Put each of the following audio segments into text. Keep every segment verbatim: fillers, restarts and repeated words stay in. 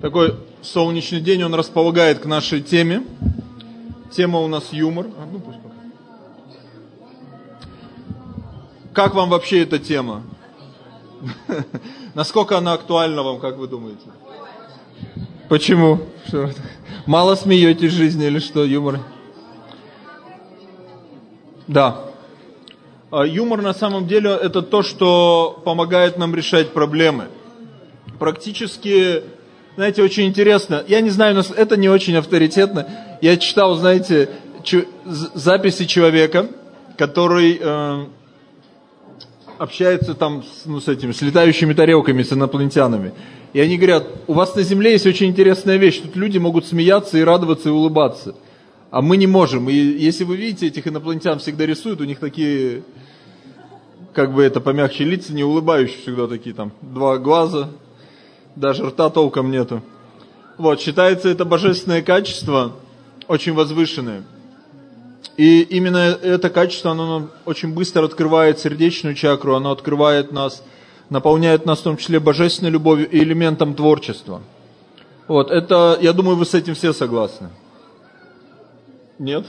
Такой солнечный день, он располагает к нашей теме. Тема у нас юмор. А, ну, пусть пока. Как вам вообще эта тема? Насколько она актуальна вам, как вы думаете? Почему? Что? Мало смеетесь в жизни или что, юмор? Да. Юмор на самом деле это то, что помогает нам решать проблемы. Практически, знаете, очень интересно. Я не знаю, это не очень авторитетно. Я читал, знаете, ч- записи человека, который э, общается там с, ну, с этими, с летающими тарелками, с инопланетянами. И они говорят, у вас на Земле есть очень интересная вещь. Тут люди могут смеяться и радоваться, и улыбаться. А мы не можем. И если вы видите, этих инопланетян всегда рисуют, у них такие, как бы это помягче, лица, не улыбающие всегда такие там. Два глаза, даже рта толком нету. Вот, считается это божественное качество, очень возвышенное. И именно это качество, оно очень быстро открывает сердечную чакру, оно открывает нас, наполняет нас в том числе божественной любовью и элементом творчества. Вот, это, я думаю, вы с этим все согласны. Нет?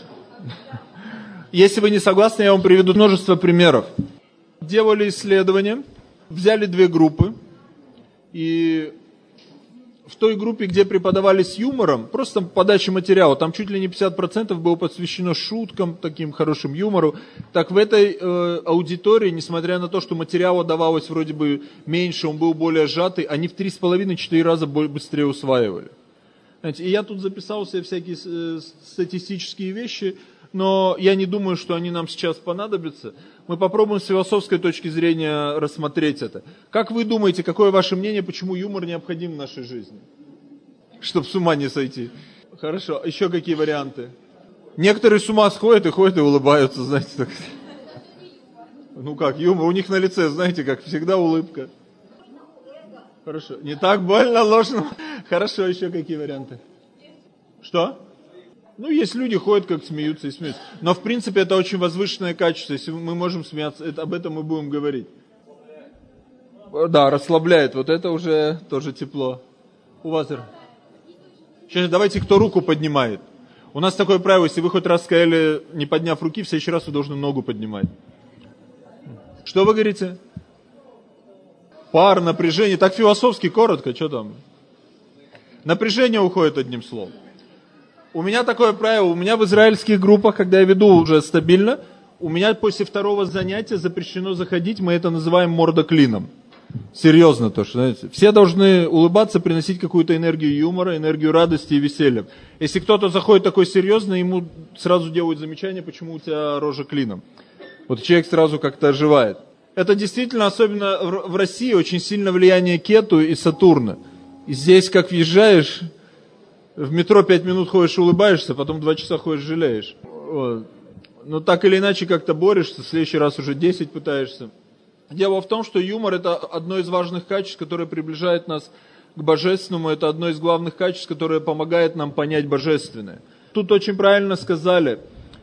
Если вы не согласны, я вам приведу множество примеров. Делали исследования, взяли две группы, и в той группе, где преподавали с юмором, просто подача материала, там чуть ли не пятьдесят процентов было посвящено шуткам, таким хорошим юмору. Так в этой э, аудитории, несмотря на то, что материала давалось вроде бы меньше, он был более сжатый, они в три с половиной-четыре раза быстрее усваивали. Знаете, и я тут записал себе всякие э, статистические вещи, но я не думаю, что они нам сейчас понадобятся. Мы попробуем с философской точки зрения рассмотреть это. Как вы думаете, какое ваше мнение, почему юмор необходим в нашей жизни? Чтобы с ума не сойти. Хорошо, еще какие варианты? Некоторые с ума сходят и ходят и улыбаются, знаете. Так. Ну как, юмор, у них на лице, знаете, как всегда улыбка. Хорошо, не так больно, ложно. Хорошо, еще какие варианты? Что? Ну, есть люди, ходят, как смеются и смеются. Но, в принципе, это очень возвышенное качество. Если мы можем смеяться, это, об этом мы будем говорить. Да, расслабляет. Вот это уже тоже тепло. У вас... Сейчас давайте, кто руку поднимает. У нас такое правило, если вы хоть раз сказали, не подняв руки, в следующий раз вы должны ногу поднимать. Что вы говорите? Пар, напряжение. Так философски, коротко, что там? Напряжение уходит одним словом. У меня такое правило, у меня в израильских группах, когда я веду уже стабильно, у меня после второго занятия запрещено заходить, мы это называем мордоклином. Серьезно то, что, знаете, все должны улыбаться, приносить какую-то энергию юмора, энергию радости и веселья. Если кто-то заходит такой серьезный, ему сразу делают замечание, почему у тебя рожа клином. Вот человек сразу как-то оживает. Это действительно, особенно в России, очень сильно влияние Кету и Сатурна. И здесь, как въезжаешь... В метро пять минут ходишь, улыбаешься, потом два часа ходишь, жалеешь. Вот. Но так или иначе как-то борешься, в следующий раз уже десять пытаешься. Дело в том, что юмор это одно из важных качеств, которое приближает нас к божественному, это одно из главных качеств, которое помогает нам понять божественное. Тут очень правильно сказали,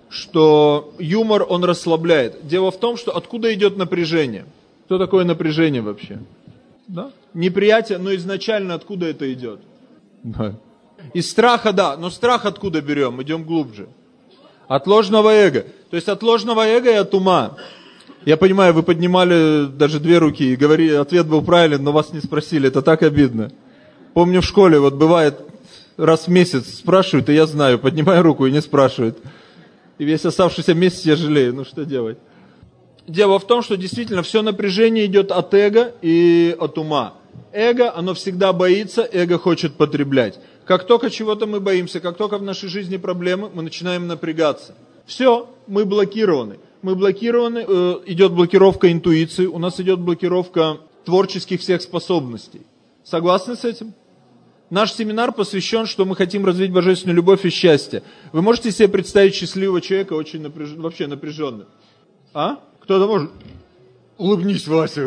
что юмор, он расслабляет. Дело в том, что откуда идет напряжение? Что такое напряжение вообще? Да? Неприятие, но изначально откуда это идет? Да. Из страха, да, но страх откуда берем? Идем глубже. От ложного эго. То есть от ложного эго и от ума. Я понимаю, вы поднимали даже две руки и говорили, ответ был правильный, но вас не спросили. Это так обидно. Помню в школе, вот бывает, раз в месяц спрашивают, и я знаю, поднимаю руку и не спрашивают. И весь оставшийся месяц я жалею, ну что делать? Дело в том, что действительно все напряжение идет от эго и от ума. Эго, оно всегда боится, эго хочет потреблять. Как только чего-то мы боимся, как только в нашей жизни проблемы, мы начинаем напрягаться. Все, мы блокированы. Мы блокированы, э, идет блокировка интуиции, у нас идет блокировка творческих всех способностей. Согласны с этим? Наш семинар посвящен, что мы хотим развить божественную любовь и счастье. Вы можете себе представить счастливого человека, очень напряж... вообще напряженным? А? Кто-то может? Улыбнись, Вася.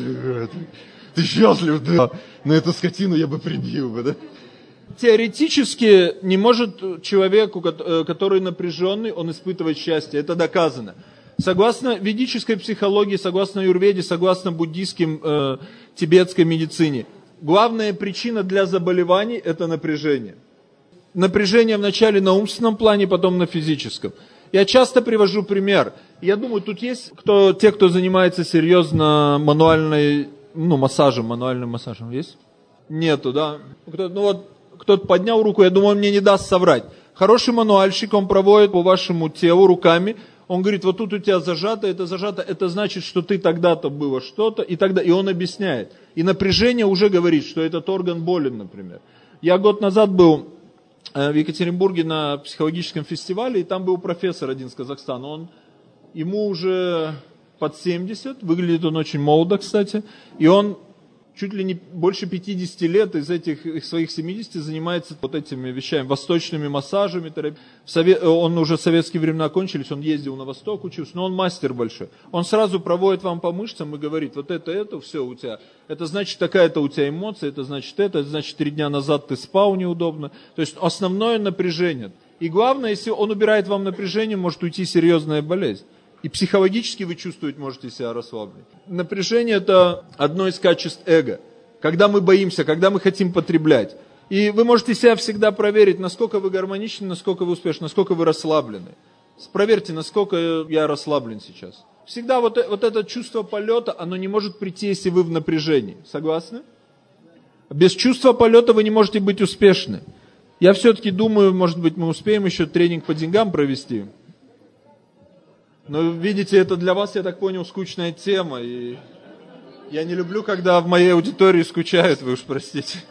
Ты счастлив, да? Но эту скотину я бы прибил бы, да? Теоретически не может человеку, который напряженный, он испытывать счастье. Это доказано. Согласно ведической психологии, согласно аюрведе, согласно буддийским, э, тибетской медицине, Главная причина для заболеваний – это напряжение. Напряжение вначале на умственном плане, потом на физическом. Я часто привожу пример. Я думаю, тут есть кто, те, кто занимается серьезно мануальной, ну, массажем, мануальным массажем. Есть? Нету, да? Кто, ну вот, кто-то поднял руку, я думаю, он мне не даст соврать. Хороший мануальщик, он проводит по вашему телу руками. Он говорит, вот тут у тебя зажато, это зажато, это значит, что ты тогда-то было что-то, и тогда, и он объясняет. И напряжение уже говорит, что этот орган болен, например. Я год назад был в Екатеринбурге на психологическом фестивале, и там был профессор один из Казахстана. Он, ему уже под семьдесят, выглядит он очень молодо, кстати, и он чуть ли не больше пятидесяти лет из этих из своих семидесяти занимается вот этими вещами, восточными массажами. В Совет, он уже советские времена кончились, он ездил на восток, учился, но он мастер большой. Он сразу проводит вам по мышцам и говорит, вот это, это, все у тебя. Это значит, такая-то у тебя эмоция, это значит это, это значит, три дня назад ты спал неудобно. То есть основное напряжение. И главное, если он убирает вам напряжение, может уйти серьезная болезнь. И психологически вы чувствовать можете себя расслабленным. Напряжение – это одно из качеств эго. Когда мы боимся, когда мы хотим потреблять. И вы можете себя всегда проверить, насколько вы гармоничны, насколько вы успешны, насколько вы расслаблены. Проверьте, насколько я расслаблен сейчас. Всегда вот, вот это чувство полета, оно не может прийти, если вы в напряжении. Согласны? Без чувства полета вы не можете быть успешны. Я все-таки думаю, может быть, мы успеем еще тренинг по деньгам провести. Но видите, это для вас, я так понял, скучная тема. И я не люблю, когда в моей аудитории скучают, вы уж простите.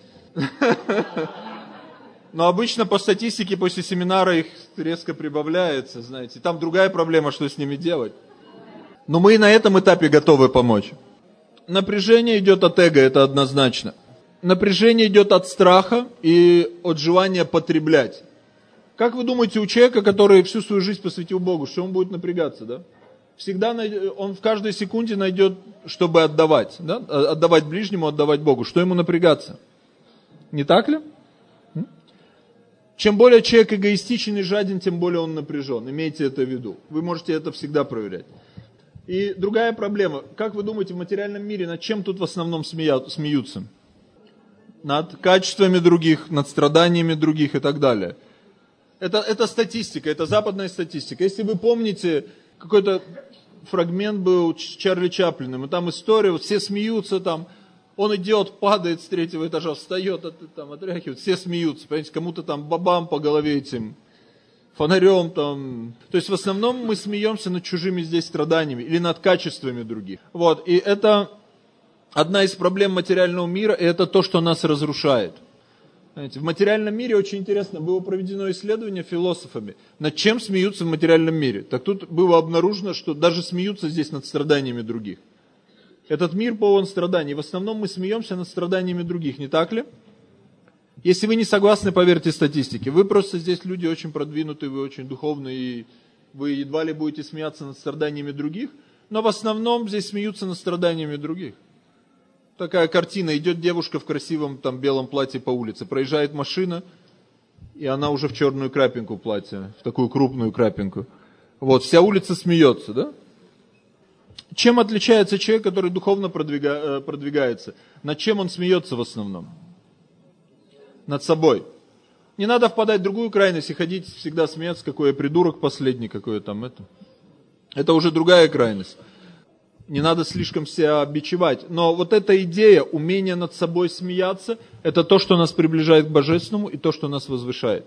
Но обычно по статистике после семинара их резко прибавляется, знаете. Там другая проблема, что с ними делать. Но мы и на этом этапе готовы помочь. Напряжение идет от эго, это однозначно. Напряжение идет от страха и от желания потреблять. Как вы думаете, у человека, который всю свою жизнь посвятил Богу, что он будет напрягаться, да? Всегда он в каждой секунде найдет, чтобы отдавать, да? Отдавать ближнему, отдавать Богу. Что ему напрягаться? Не так ли? Чем более человек эгоистичен и жаден, тем более он напряжен. Имейте это в виду. Вы можете это всегда проверять. И другая проблема. Как вы думаете, в материальном мире над чем тут в основном смеются? Над качествами других, над страданиями других и так далее. Это, это статистика, это западная статистика. Если вы помните, какой-то фрагмент был с Чарли Чаплиным, и там история, вот все смеются там, он идет, падает с третьего этажа, встает, там, отряхивает, все смеются, понимаете, кому-то там бабам по голове этим фонарем там. То есть в основном мы смеемся над чужими здесь страданиями или над качествами других. Вот, и это одна из проблем материального мира, и это то, что нас разрушает. Знаете, в материальном мире очень интересно, было проведено исследование философами, над чем смеются в материальном мире. Так тут было обнаружено, что даже смеются здесь над страданиями других. Этот мир полон страданий. В основном мы смеемся над страданиями других, не так ли? Если вы не согласны, поверьте статистике. Вы просто здесь люди очень продвинутые, вы очень духовные, и вы едва ли будете смеяться над страданиями других, но в основном здесь смеются над страданиями других. Такая картина, идет девушка в красивом там белом платье по улице, проезжает машина, и она уже в черную крапинку платье, в такую крупную крапинку. Вот, вся улица смеется, да? Чем отличается человек, который духовно продвига, продвигается? Над чем он смеется в основном? Над собой. Не надо впадать в другую крайность и ходить всегда смеяться, какой я придурок последний, какой я там это. Это уже другая крайность. Не надо слишком себя бичевать. Но вот эта идея, умение над собой смеяться, это то, что нас приближает к Божественному и то, что нас возвышает.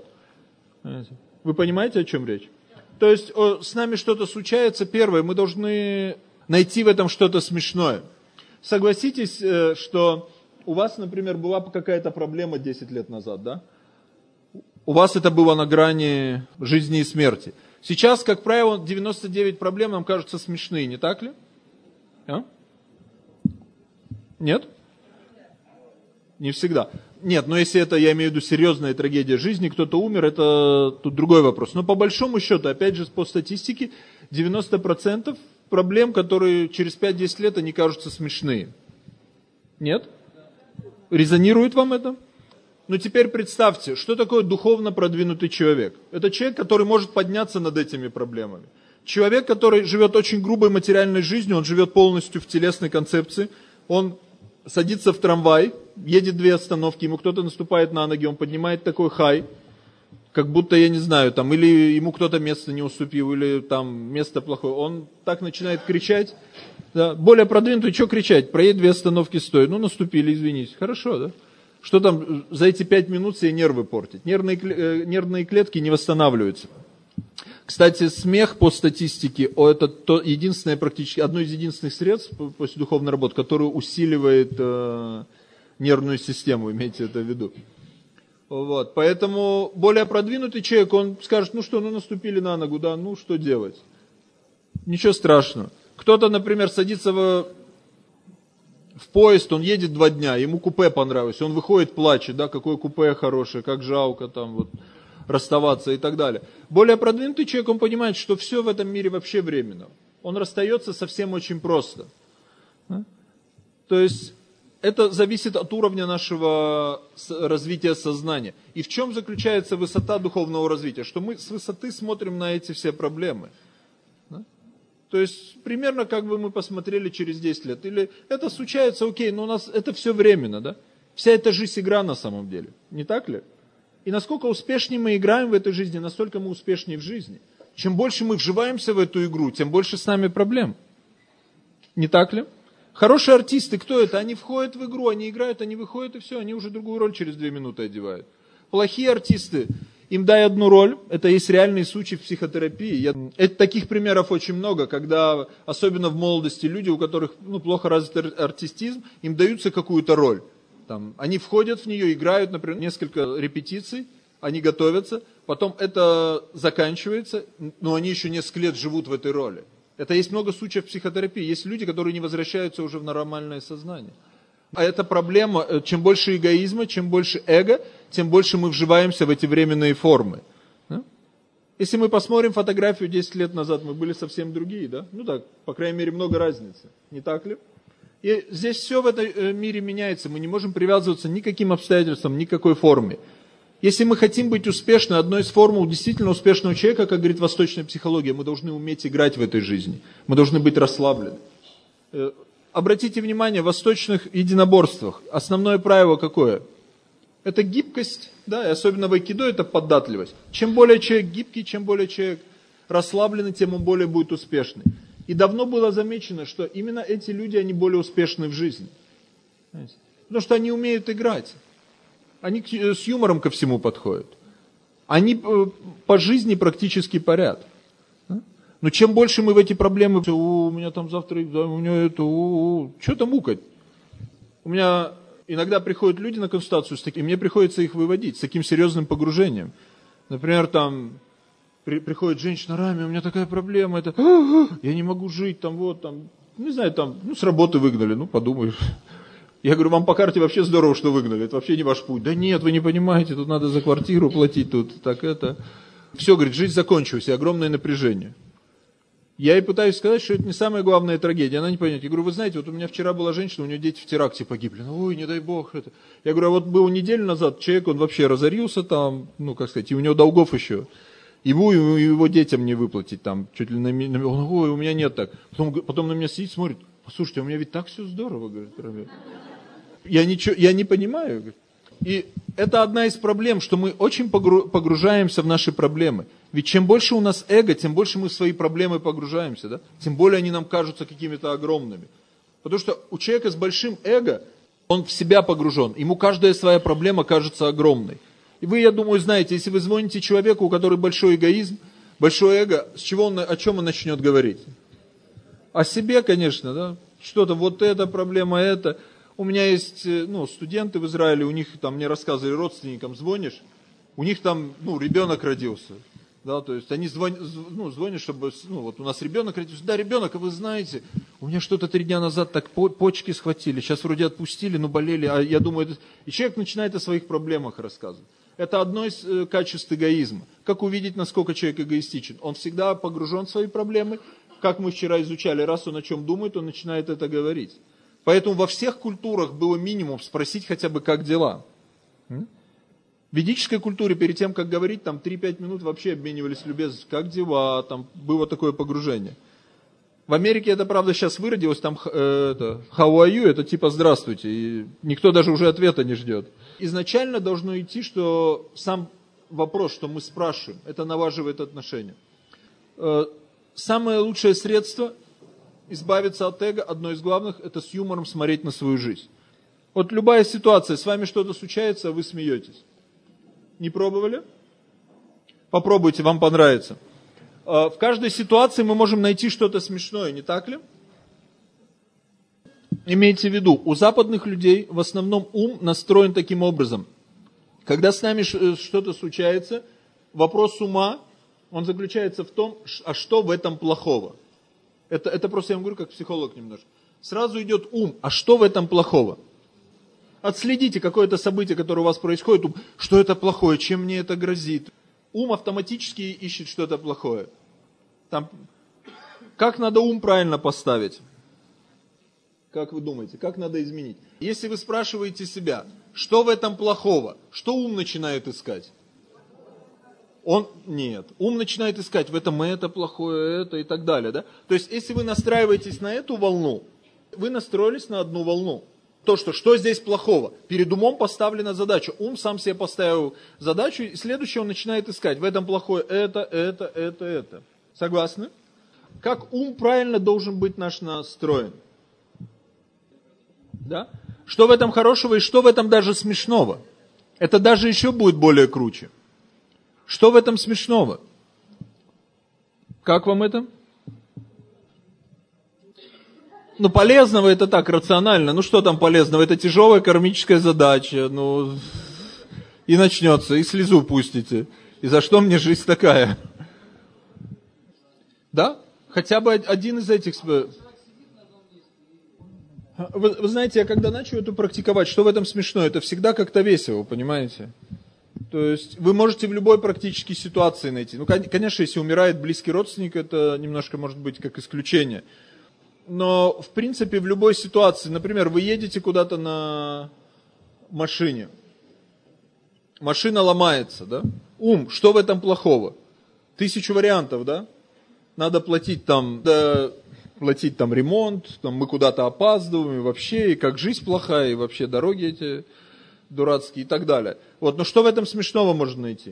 Вы понимаете, о чем речь? То есть с нами что-то случается, первое, мы должны найти в этом что-то смешное. Согласитесь, что у вас, например, была какая-то проблема десять лет назад, да? У вас это было на грани жизни и смерти. Сейчас, как правило, девяносто девять проблем нам кажутся смешные, не так ли? А? Нет? Не всегда. Нет, но если это, я имею в виду, серьезная трагедия жизни, кто-то умер, это тут другой вопрос. Но по большому счету, опять же, по статистике, девяносто процентов проблем, которые через пять-десять лет, они кажутся смешные. Нет? Резонирует вам это? Ну теперь представьте, что такое духовно продвинутый человек? Это человек, который может подняться над этими проблемами. Человек, который живет очень грубой материальной жизнью, он живет полностью в телесной концепции, он садится в трамвай, едет две остановки, ему кто-то наступает на ноги, он поднимает такой хай, как будто, я не знаю, там, или ему кто-то место не уступил, или там место плохое. Он так начинает кричать. Да. Более продвинутый, что кричать? Проедь две остановки, стой. Ну, наступили, извинись. Хорошо, да? Что там за эти пять минут себе нервы портить? Нервные, э, нервные клетки не восстанавливаются. Кстати, смех по статистике, это то единственное, практически, одно из единственных средств после духовной работы, которое усиливает э, нервную систему, имейте это в виду. Вот, поэтому более продвинутый человек, он скажет, ну что, ну наступили на ногу, да, ну что делать? Ничего страшного. Кто-то, например, садится в, в поезд, он едет два дня, ему купе понравилось, он выходит, плачет, да, какое купе хорошее, как жалко там вот расставаться и так далее. Более продвинутый человек, он понимает, что все в этом мире вообще временно. Он расстается совсем очень просто. То есть это зависит от уровня нашего развития сознания. И в чем заключается высота духовного развития? Что мы с высоты смотрим на эти все проблемы. Да? То есть примерно как бы мы посмотрели через десять лет. Или это случается, окей, но у нас это все временно. Да? Вся эта жизнь игра на самом деле. Не так ли? И насколько успешнее мы играем в этой жизни, настолько мы успешнее в жизни. Чем больше мы вживаемся в эту игру, тем больше с нами проблем. Не так ли? Хорошие артисты, кто это? Они входят в игру, они играют, они выходят и все, они уже другую роль через две минуты одевают. Плохие артисты, им дай одну роль, это есть реальные случаи в психотерапии. Я... Это, таких примеров очень много, когда, особенно в молодости, люди, у которых ну, плохо развит артистизм, им даются какую-то роль. Там, они входят в нее, играют, например, несколько репетиций, они готовятся, потом это заканчивается, но они еще несколько лет живут в этой роли. Это есть много случаев в психотерапии. Есть люди, которые не возвращаются уже в нормальное сознание. А это проблема, чем больше эгоизма, чем больше эго, тем больше мы вживаемся в эти временные формы. Если мы посмотрим фотографию десять лет назад, мы были совсем другие, да? Ну так, по крайней мере, много разницы. Не так ли? И здесь все в этом мире меняется. Мы не можем привязываться ни к каким обстоятельствам, ни к какой форме. Если мы хотим быть успешны, одной из формул действительно успешного человека, как говорит восточная психология, мы должны уметь играть в этой жизни. Мы должны быть расслаблены. Обратите внимание, в восточных единоборствах основное правило какое? Это гибкость, да, и особенно в айкидо это податливость. Чем более человек гибкий, чем более человек расслабленный, тем он более будет успешный. И давно было замечено, что именно эти люди, они более успешны в жизни. Потому что они умеют играть. Они с юмором ко всему подходят. Они по жизни практически парят. Но чем больше мы в эти проблемы, у меня там завтра, у меня это, у, что там мукать? У меня иногда приходят люди на консультацию, с таким, и мне приходится их выводить с таким серьезным погружением. Например, там при, приходит женщина, Рами, у меня такая проблема, это, я не могу жить, там вот, там, не знаю, там, ну с работы выгнали, ну подумаешь. Я говорю, вам по карте вообще здорово, что выгнали, это вообще не ваш путь. Да нет, вы не понимаете, тут надо за квартиру платить, тут так это. Все, говорит, жизнь закончилась, и огромное напряжение. Я ей пытаюсь сказать, что это не самая главная трагедия, она не поймет. Я говорю, вы знаете, вот у меня вчера была женщина, у нее дети в теракте погибли. Ну, ой, не дай бог это. Я говорю, а вот был неделю назад человек, он вообще разорился там, ну, как сказать, и у него долгов еще. Его и его детям не выплатить там, чуть ли на меня. Он, ой, у меня нет так. Потом, потом на меня сидит, смотрит, послушайте, у меня ведь так все здорово, говорит. Я, ничего, я не понимаю. И это одна из проблем, что мы очень погружаемся в наши проблемы. Ведь чем больше у нас эго, тем больше мы в свои проблемы погружаемся. Да? Тем более они нам кажутся какими-то огромными. Потому что у человека с большим эго, он в себя погружен. Ему каждая своя проблема кажется огромной. И вы, я думаю, знаете, если вы звоните человеку, у которого большой эгоизм, большое эго, с чего он, о чем он начнет говорить? О себе, конечно, да? Что-то, вот эта проблема, это... У меня есть ну, студенты в Израиле, у них там мне рассказывали, родственникам звонишь, у них там ну, ребенок родился. Да, то есть они звонят, ну, звонят, чтобы, ну, вот у нас ребенок родился. Да, ребенок, а вы знаете, у меня что-то три дня назад так почки схватили, сейчас вроде отпустили, но болели. А я думаю, это... И человек начинает о своих проблемах рассказывать. Это одно из э, качеств эгоизма. Как увидеть, насколько человек эгоистичен? Он всегда погружен в свои проблемы. Как мы вчера изучали, раз он о чем думает, он начинает это говорить. Поэтому во всех культурах было минимум спросить хотя бы, как дела. В ведической культуре, перед тем, как говорить, там три-пять минут вообще обменивались любезностью, как дела, там было такое погружение. В Америке это, правда, сейчас выродилось, там э, это, how are you, это типа здравствуйте, и никто даже уже ответа не ждет. Изначально должно идти, что сам вопрос, что мы спрашиваем, это налаживает отношения. Э, самое лучшее средство избавиться от эго, одно из главных, это с юмором смотреть на свою жизнь. Вот любая ситуация, с вами что-то случается, а вы смеетесь. Не пробовали? Попробуйте, вам понравится. В каждой ситуации мы можем найти что-то смешное, не так ли? Имейте в виду, у западных людей в основном ум настроен таким образом. Когда с нами что-то случается, вопрос ума, он заключается в том, а что в этом плохого? Это, это просто я вам говорю как психолог немножко. Сразу идет ум, а что в этом плохого? Отследите какое-то событие, которое у вас происходит, ум, что это плохое, чем мне это грозит. Ум автоматически ищет что-то плохое. Там, как надо ум правильно поставить? Как вы думаете, как надо изменить? Если вы спрашиваете себя, что в этом плохого, что ум начинает искать? Он, нет, ум начинает искать, в этом это плохое, это и так далее. Да? То есть, если вы настраиваетесь на эту волну, вы настроились на одну волну. То, что, что здесь плохого? Перед умом поставлена задача. Ум сам себе поставил задачу, и следующее он начинает искать. В этом плохое это, это, это, это. Согласны? Как ум правильно должен быть наш настроен? Да? Что в этом хорошего и что в этом даже смешного? Это даже еще будет более круче. Что в этом смешного? Как вам это? Ну, полезного это так, рационально. Ну, что там полезного? Это тяжелая кармическая задача. Ну, и начнется, и слезу пустите. И за что мне жизнь такая? Да? Хотя бы один из этих... Вы, вы знаете, я когда начал это практиковать, что в этом смешно? Это всегда как-то весело, понимаете? То есть вы можете в любой практической ситуации найти. Ну, конечно, если умирает близкий родственник, это немножко может быть как исключение. Но, в принципе, в любой ситуации, например, вы едете куда-то на машине, машина ломается, да? Ум, что в этом плохого? Тысячу вариантов, да? Надо платить там, да, платить там ремонт, там мы куда-то опаздываем, и вообще, и как жизнь плохая, и вообще дороги эти дурацкие и так далее. Вот, но что в этом смешного можно найти?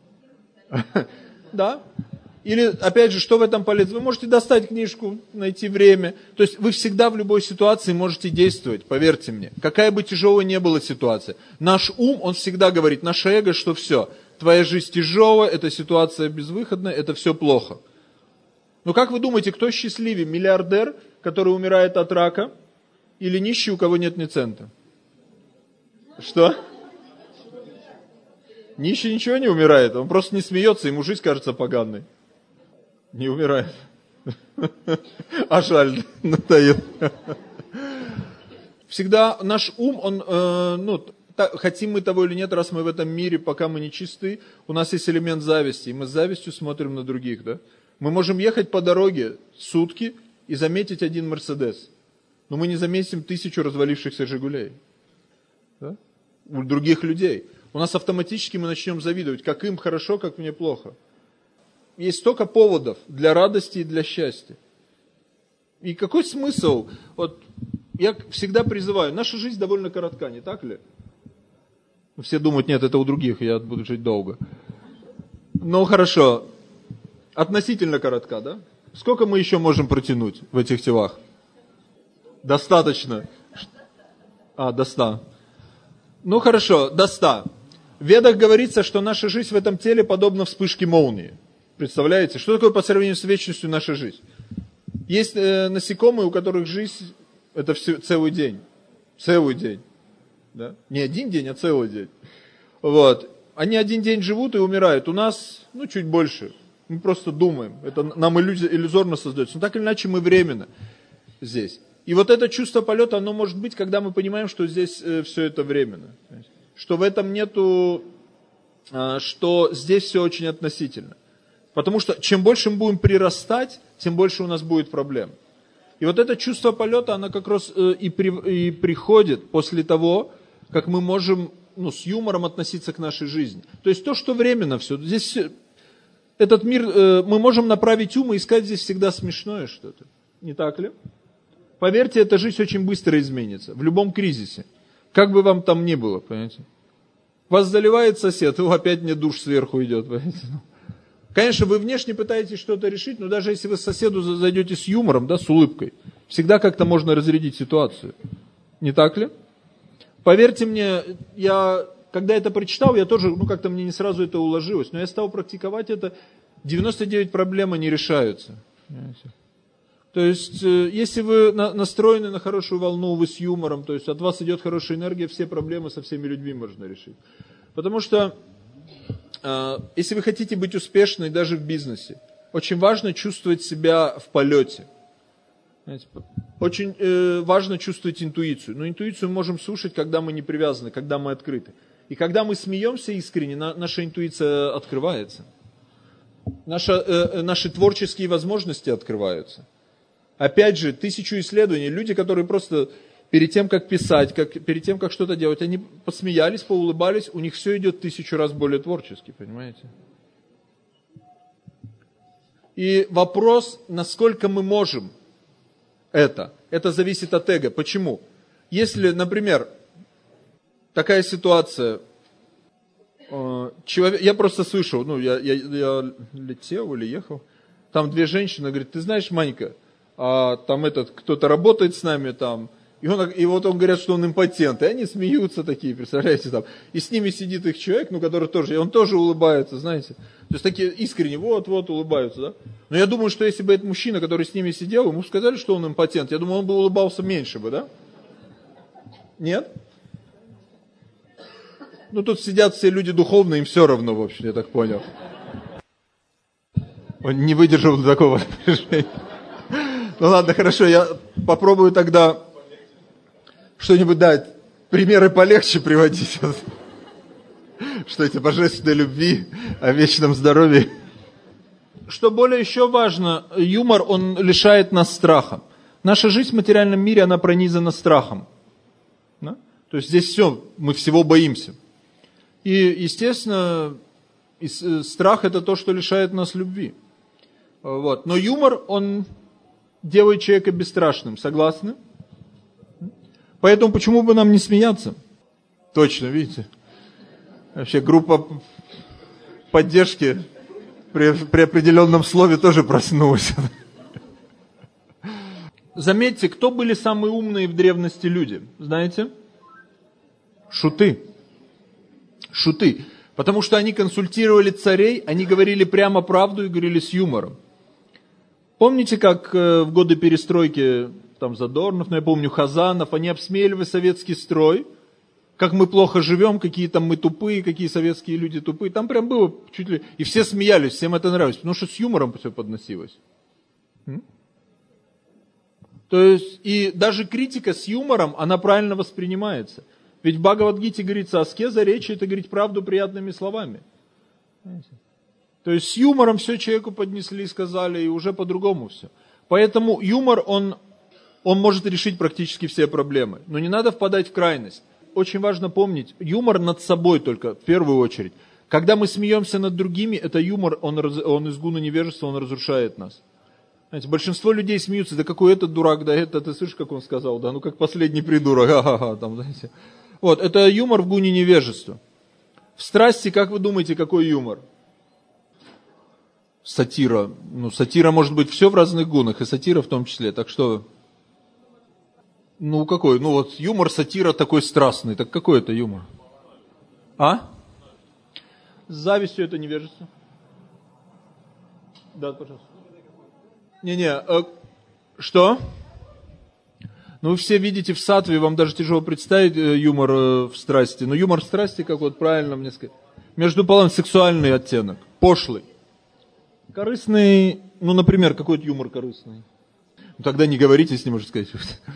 Да? Или, опять же, что в этом полезно? Вы можете достать книжку, найти время. То есть вы всегда в любой ситуации можете действовать, поверьте мне. Какая бы тяжелая ни была ситуация. Наш ум, он всегда говорит, наше эго, что все, твоя жизнь тяжелая, эта ситуация безвыходная, это все плохо. Но как вы думаете, кто счастливее? Миллиардер, который умирает от рака, или нищий, у кого нет ни цента? Что? Нищий ничего не умирает, он просто не смеется, ему жизнь кажется поганой. Не умирает. А жаль, надоел. Всегда наш ум, он, э, ну, так, хотим мы того или нет, раз мы в этом мире, пока мы не чисты, у нас есть элемент зависти, и мы с завистью смотрим на других, да? Мы можем ехать по дороге сутки и заметить один Мерседес, но мы не заметим тысячу развалившихся Жигулей, да? У других людей. У нас автоматически мы начнем завидовать, как им хорошо, как мне плохо. Есть столько поводов для радости и для счастья. И какой смысл? Вот я всегда призываю, наша жизнь довольно коротка, не так ли? Все думают, нет, это у других, я буду жить долго. Ну хорошо, относительно коротка, да? Сколько мы еще можем протянуть в этих телах? Достаточно. А, до ста. Ну хорошо, до ста. В Ведах говорится, что наша жизнь в этом теле подобна вспышке молнии. Представляете, что такое по сравнению с вечностью наша жизнь? Есть э, насекомые, у которых жизнь это все, целый день. Целый день. Да? Не один день, а целый день. Вот. Они один день живут и умирают. У нас, ну, чуть больше. Мы просто думаем. Это нам иллюзия, иллюзорно создается. Но так или иначе мы временно здесь. И вот это чувство полета, оно может быть, когда мы понимаем, что здесь э, все это временно. Что в этом нету, э, что здесь все очень относительно. Потому что чем больше мы будем прирастать, тем больше у нас будет проблем. И вот это чувство полета, оно как раз э, и, при, и приходит после того, как мы можем, ну, с юмором относиться к нашей жизни. То есть то, что временно все. Здесь этот мир, э, мы можем направить ум и искать здесь всегда смешное что-то. Не так ли? Поверьте, эта жизнь очень быстро изменится. В любом кризисе. Как бы вам там ни было, понимаете. Вас заливает сосед, и опять мне душ сверху идет, понимаете. Конечно, вы внешне пытаетесь что-то решить, но даже если вы соседу зайдете с юмором, да, с улыбкой, всегда как-то можно разрядить ситуацию. Не так ли? Поверьте мне, я, когда это прочитал, я тоже, ну как-то мне не сразу это уложилось, но я стал практиковать это, девяносто девять проблем не решаются. Понимаете? То есть, если вы настроены на хорошую волну, вы с юмором, то есть от вас идет хорошая энергия, все проблемы со всеми людьми можно решить. Потому что, если вы хотите быть успешной даже в бизнесе, очень важно чувствовать себя в полете. Очень важно чувствовать интуицию. Но интуицию мы можем слушать, когда мы не привязаны, когда мы открыты. И когда мы смеемся искренне, наша интуиция открывается. Наша, наши творческие возможности открываются. Опять же, тысячу исследований, люди, которые просто перед тем, как писать, как, перед тем, как что-то делать, они посмеялись, поулыбались, у них все идет тысячу раз более творчески, понимаете? И вопрос, насколько мы можем это, это зависит от эго. Почему? Если, например, такая ситуация, э, человек, я просто слышал, ну, я, я, я летел или ехал, там две женщины говорят, ты знаешь, Манька, а там этот, кто-то работает с нами там, и, он, и вот он говорят, что он импотент, и они смеются такие, представляете, там, и с ними сидит их человек, ну, который тоже, и он тоже улыбается, знаете, то есть такие искренне, вот-вот улыбаются, да, но я думаю, что если бы этот мужчина, который с ними сидел, ему сказали, что он импотент, я думаю, он бы улыбался меньше бы, да? Нет? Ну, тут сидят все люди духовные, им все равно, в общем, я так понял. Он не выдержал такого напряжения. Ну ладно, хорошо, я попробую тогда что-нибудь дать, примеры полегче приводить. Что эти божественной любви, о вечном здоровье. Что более еще важно, юмор, он лишает нас страха. Наша жизнь в материальном мире, она пронизана страхом. Да? То есть здесь все, мы всего боимся. И, естественно, страх это то, что лишает нас любви. Вот. Но юмор, он делает человека бесстрашным. Согласны? Поэтому почему бы нам не смеяться? Точно, видите? Вообще группа поддержки при, при определенном слове тоже проснулась. Заметьте, кто были самые умные в древности люди? Знаете? Шуты. Шуты. Потому что они консультировали царей, они говорили прямо правду и говорили с юмором. Помните, как в годы перестройки, там Задорнов, ну я помню, Хазанов, они обсмеяли советский строй, как мы плохо живем, какие там мы тупые, какие советские люди тупые. Там прям было чуть ли... И все смеялись, всем это нравилось, потому что с юмором все подносилось. М? То есть, и даже критика с юмором, она правильно воспринимается. Ведь в Бхагавад-гите говорится, аскеза речи, это говорить правду приятными словами. Понимаете? То есть с юмором все человеку поднесли, сказали, и уже по-другому все. Поэтому юмор, он, он может решить практически все проблемы. Но не надо впадать в крайность. Очень важно помнить, юмор над собой только, в первую очередь. Когда мы смеемся над другими, это юмор, он, он из гуна невежества, он разрушает нас. Знаете, большинство людей смеются, да какой этот дурак, да это, ты слышишь, как он сказал, да, ну как последний придурок, ха-ха-ха, там, знаете. Вот, это юмор в гуне невежества. В страсти, как вы думаете, какой юмор? Сатира. Ну, сатира может быть все в разных гунах, и сатира в том числе. Так что, ну, какой? Ну, вот юмор, сатира такой страстный. Так какой это юмор? А? С завистью это невежество. Да, пожалуйста. Не-не, э, что? Ну, вы все видите в саттве, вам даже тяжело представить э, юмор э, в страсти. Но юмор в страсти, как вот правильно мне сказать, между полами сексуальный оттенок, пошлый. Корыстный, ну, например, какой-то юмор корыстный. Ну, тогда не говорите, если не можете сказать.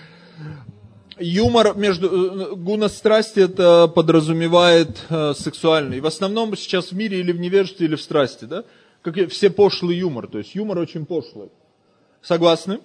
Юмор между гуна страсти это подразумевает э, сексуальный. И в основном сейчас в мире или в невежестве, или в страсти, да? Как все пошлый юмор, то есть юмор очень пошлый. Согласны?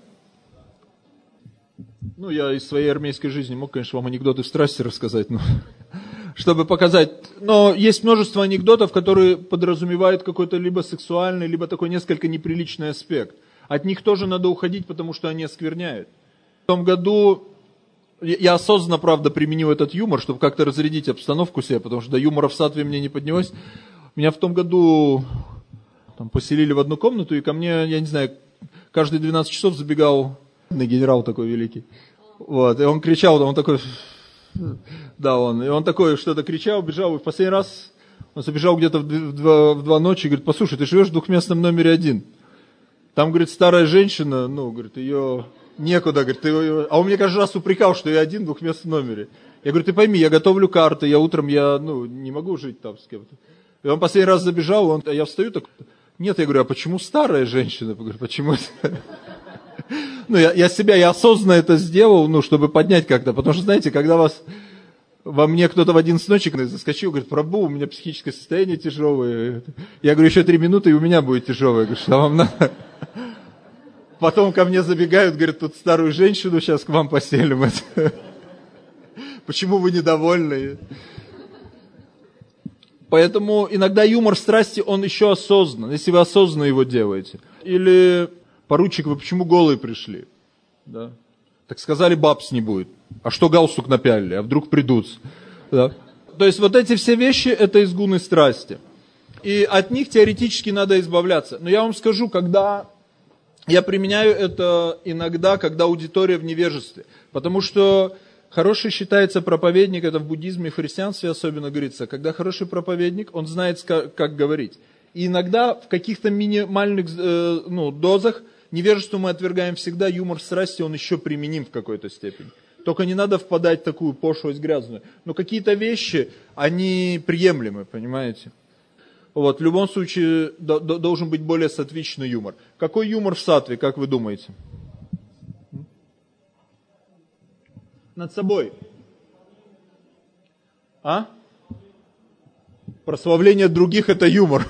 Ну, я из своей армейской жизни мог, конечно, вам анекдоты в страсти рассказать, но... чтобы показать. Но есть множество анекдотов, которые подразумевают какой-то либо сексуальный, либо такой несколько неприличный аспект. От них тоже надо уходить, потому что они оскверняют. В том году я осознанно, правда, применил этот юмор, чтобы как-то разрядить обстановку себе, потому что до юмора в сатве мне не поднялось. Меня в том году там, поселили в одну комнату, и ко мне, я не знаю, каждые двенадцать часов забегал генерал такой великий. Вот, и он кричал, он такой, да, он, и он такой что-то кричал, бежал, и в последний раз он забежал где-то в два, в два ночи, и говорит, послушай, ты живешь в двухместном номере один. Там, говорит, старая женщина, ну, говорит, ее некуда, говорит, ты ее... А он мне каждый раз упрекал, что я один в двухместном номере. Я говорю, ты пойми, я готовлю карты, я утром, я, ну, не могу жить там с кем-то. И он последний раз забежал, он, а я встаю, так, нет, я говорю, а почему старая женщина? Я говорю, почему? Ну, я, я себя, я осознанно это сделал, ну, чтобы поднять как-то, потому что, знаете, когда вас, во мне кто-то в одиннадцать ночи заскочил, говорит, Прабу, у меня психическое состояние тяжелое. Я говорю, еще три минуты, и у меня будет тяжелое. Я говорю, что вам надо? Потом ко мне забегают, говорят, тут старую женщину сейчас к вам поселим. Почему вы недовольны? Поэтому иногда юмор страсти, он еще осознан, если вы осознанно его делаете. Или, поручик, вы почему голые пришли? Да. Так сказали, бабс не будет. А что галстук напялили? А вдруг придут? Да. То есть вот эти все вещи, это изгуны страсти. И от них теоретически надо избавляться. Но я вам скажу, когда... Я применяю это иногда, когда аудитория в невежестве. Потому что хороший считается проповедник, это в буддизме и в христианстве особенно говорится, когда хороший проповедник, он знает, как, как говорить. И иногда в каких-то минимальных э, ну, дозах невежество мы отвергаем всегда, юмор страсти, он еще применим в какой-то степени. Только не надо впадать в такую пошлость грязную. Но какие-то вещи, они приемлемы, понимаете? Вот, в любом случае, до, до, должен быть более сатвичный юмор. Какой юмор в сатве, как вы думаете? Над собой. А? Прославление других – это юмор.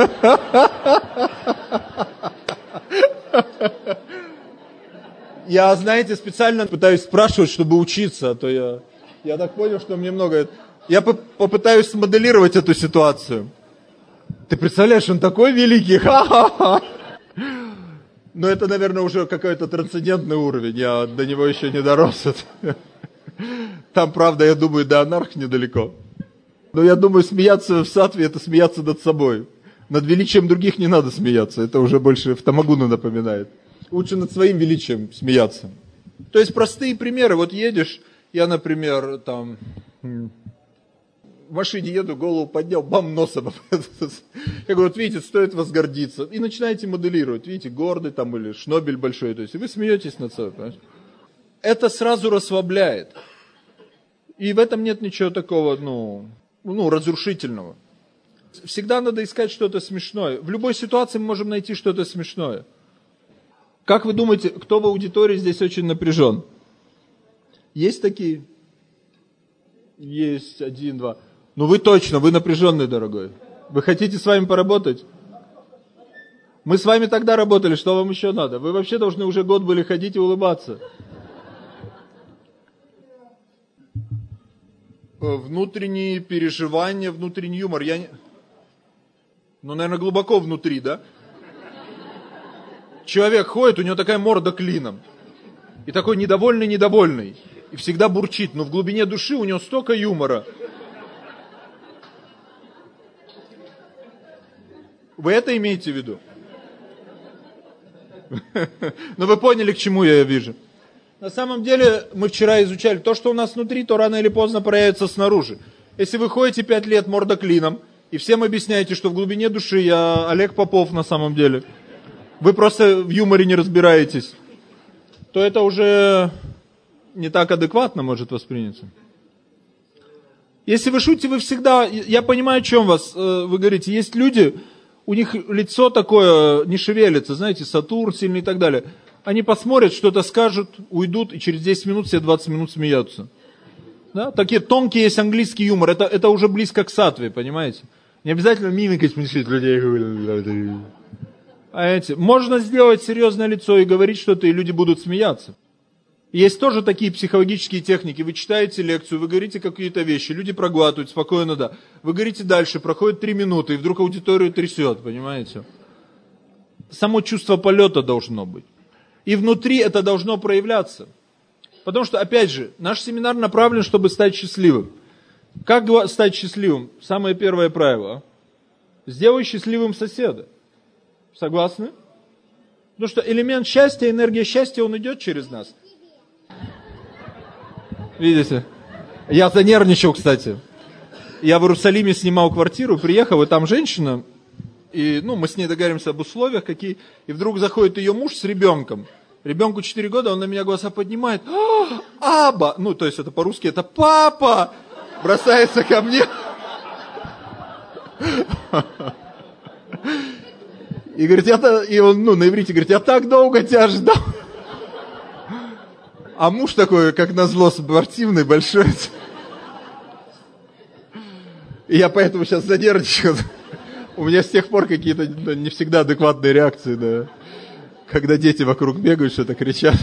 Я, знаете, специально пытаюсь спрашивать, чтобы учиться, а то я, я так понял, что мне много... Я попытаюсь смоделировать эту ситуацию. Ты представляешь, он такой великий, ха-ха-ха. Но это, наверное, уже какой-то трансцендентный уровень, я до него еще не дорос. Там, правда, я думаю, до анарх недалеко. Но я думаю, смеяться в сатве, это смеяться над собой. Над величием других не надо смеяться, это уже больше в тамагуну напоминает. Лучше над своим величием смеяться. То есть простые примеры, вот едешь, я, например, там... В машине еду, голову поднял, бам, носом. Я говорю, вот видите, стоит возгордиться. И начинаете моделировать, видите, гордый там или шнобель большой. То есть, и вы смеетесь над собой, понимаете? Это сразу расслабляет. И в этом нет ничего такого, ну, ну, разрушительного. Всегда надо искать что-то смешное. В любой ситуации мы можем найти что-то смешное. Как вы думаете, кто в аудитории здесь очень напряжен? Есть такие? Есть, один, два. Ну вы точно, вы напряженный, дорогой. Вы хотите с вами поработать? Мы с вами тогда работали, что вам еще надо? Вы вообще должны уже год были ходить и улыбаться. Внутренние переживания, внутренний юмор. Я не... Ну, наверное, глубоко внутри, да? Человек ходит, у него такая морда клином. И такой недовольный-недовольный. И всегда бурчит, но в глубине души у него столько юмора. Вы это имеете в виду? Но вы поняли, к чему я вижу. На самом деле, мы вчера изучали, то, что у нас внутри, то рано или поздно проявится снаружи. Если вы ходите пять лет морда клином, и всем объясняете, что в глубине души я Олег Попов на самом деле, вы просто в юморе не разбираетесь, то это уже не так адекватно может восприняться. Если вы шутите, вы всегда... Я понимаю, о чем вас. Вы говорите, есть люди, у них лицо такое не шевелится, знаете, Сатурн сильный и так далее. Они посмотрят, что-то скажут, уйдут, и через десять минут все двадцать минут смеются. Да? Такие тонкие есть английский юмор. Это, это уже близко к сатве, понимаете? Не обязательно мимикой смешить людей. А эти, можно сделать серьезное лицо и говорить что-то, и люди будут смеяться. Есть тоже такие психологические техники. Вы читаете лекцию, вы говорите какие-то вещи, люди проглатывают спокойно, да. Вы говорите дальше, проходит три минуты, и вдруг аудиторию трясет, понимаете? само чувство полета должно быть. И внутри это должно проявляться. Потому что, опять же, наш семинар направлен, чтобы стать счастливым. Как стать счастливым? Самое первое правило. Сделай счастливым соседа. Согласны? Потому что элемент счастья, энергия счастья, он идет через нас. Видите? Я занервничал, кстати. Я в Иерусалиме снимал квартиру, приехал, и там женщина, и ну, мы с ней договоримся об условиях, какие, и вдруг заходит ее муж с ребенком. Ребенку четыре года, он на меня глаза поднимает. Аба! Ну, то есть это по-русски, это папа! Бросается ко мне. И говорит, я, и он, ну, на иврите говорит, я так долго тебя ждал. А муж такой, как назло, спортивный, большой. И я поэтому сейчас занервничал. У меня с тех пор какие-то ну, не всегда адекватные реакции, да. Когда дети вокруг бегают, что-то кричат.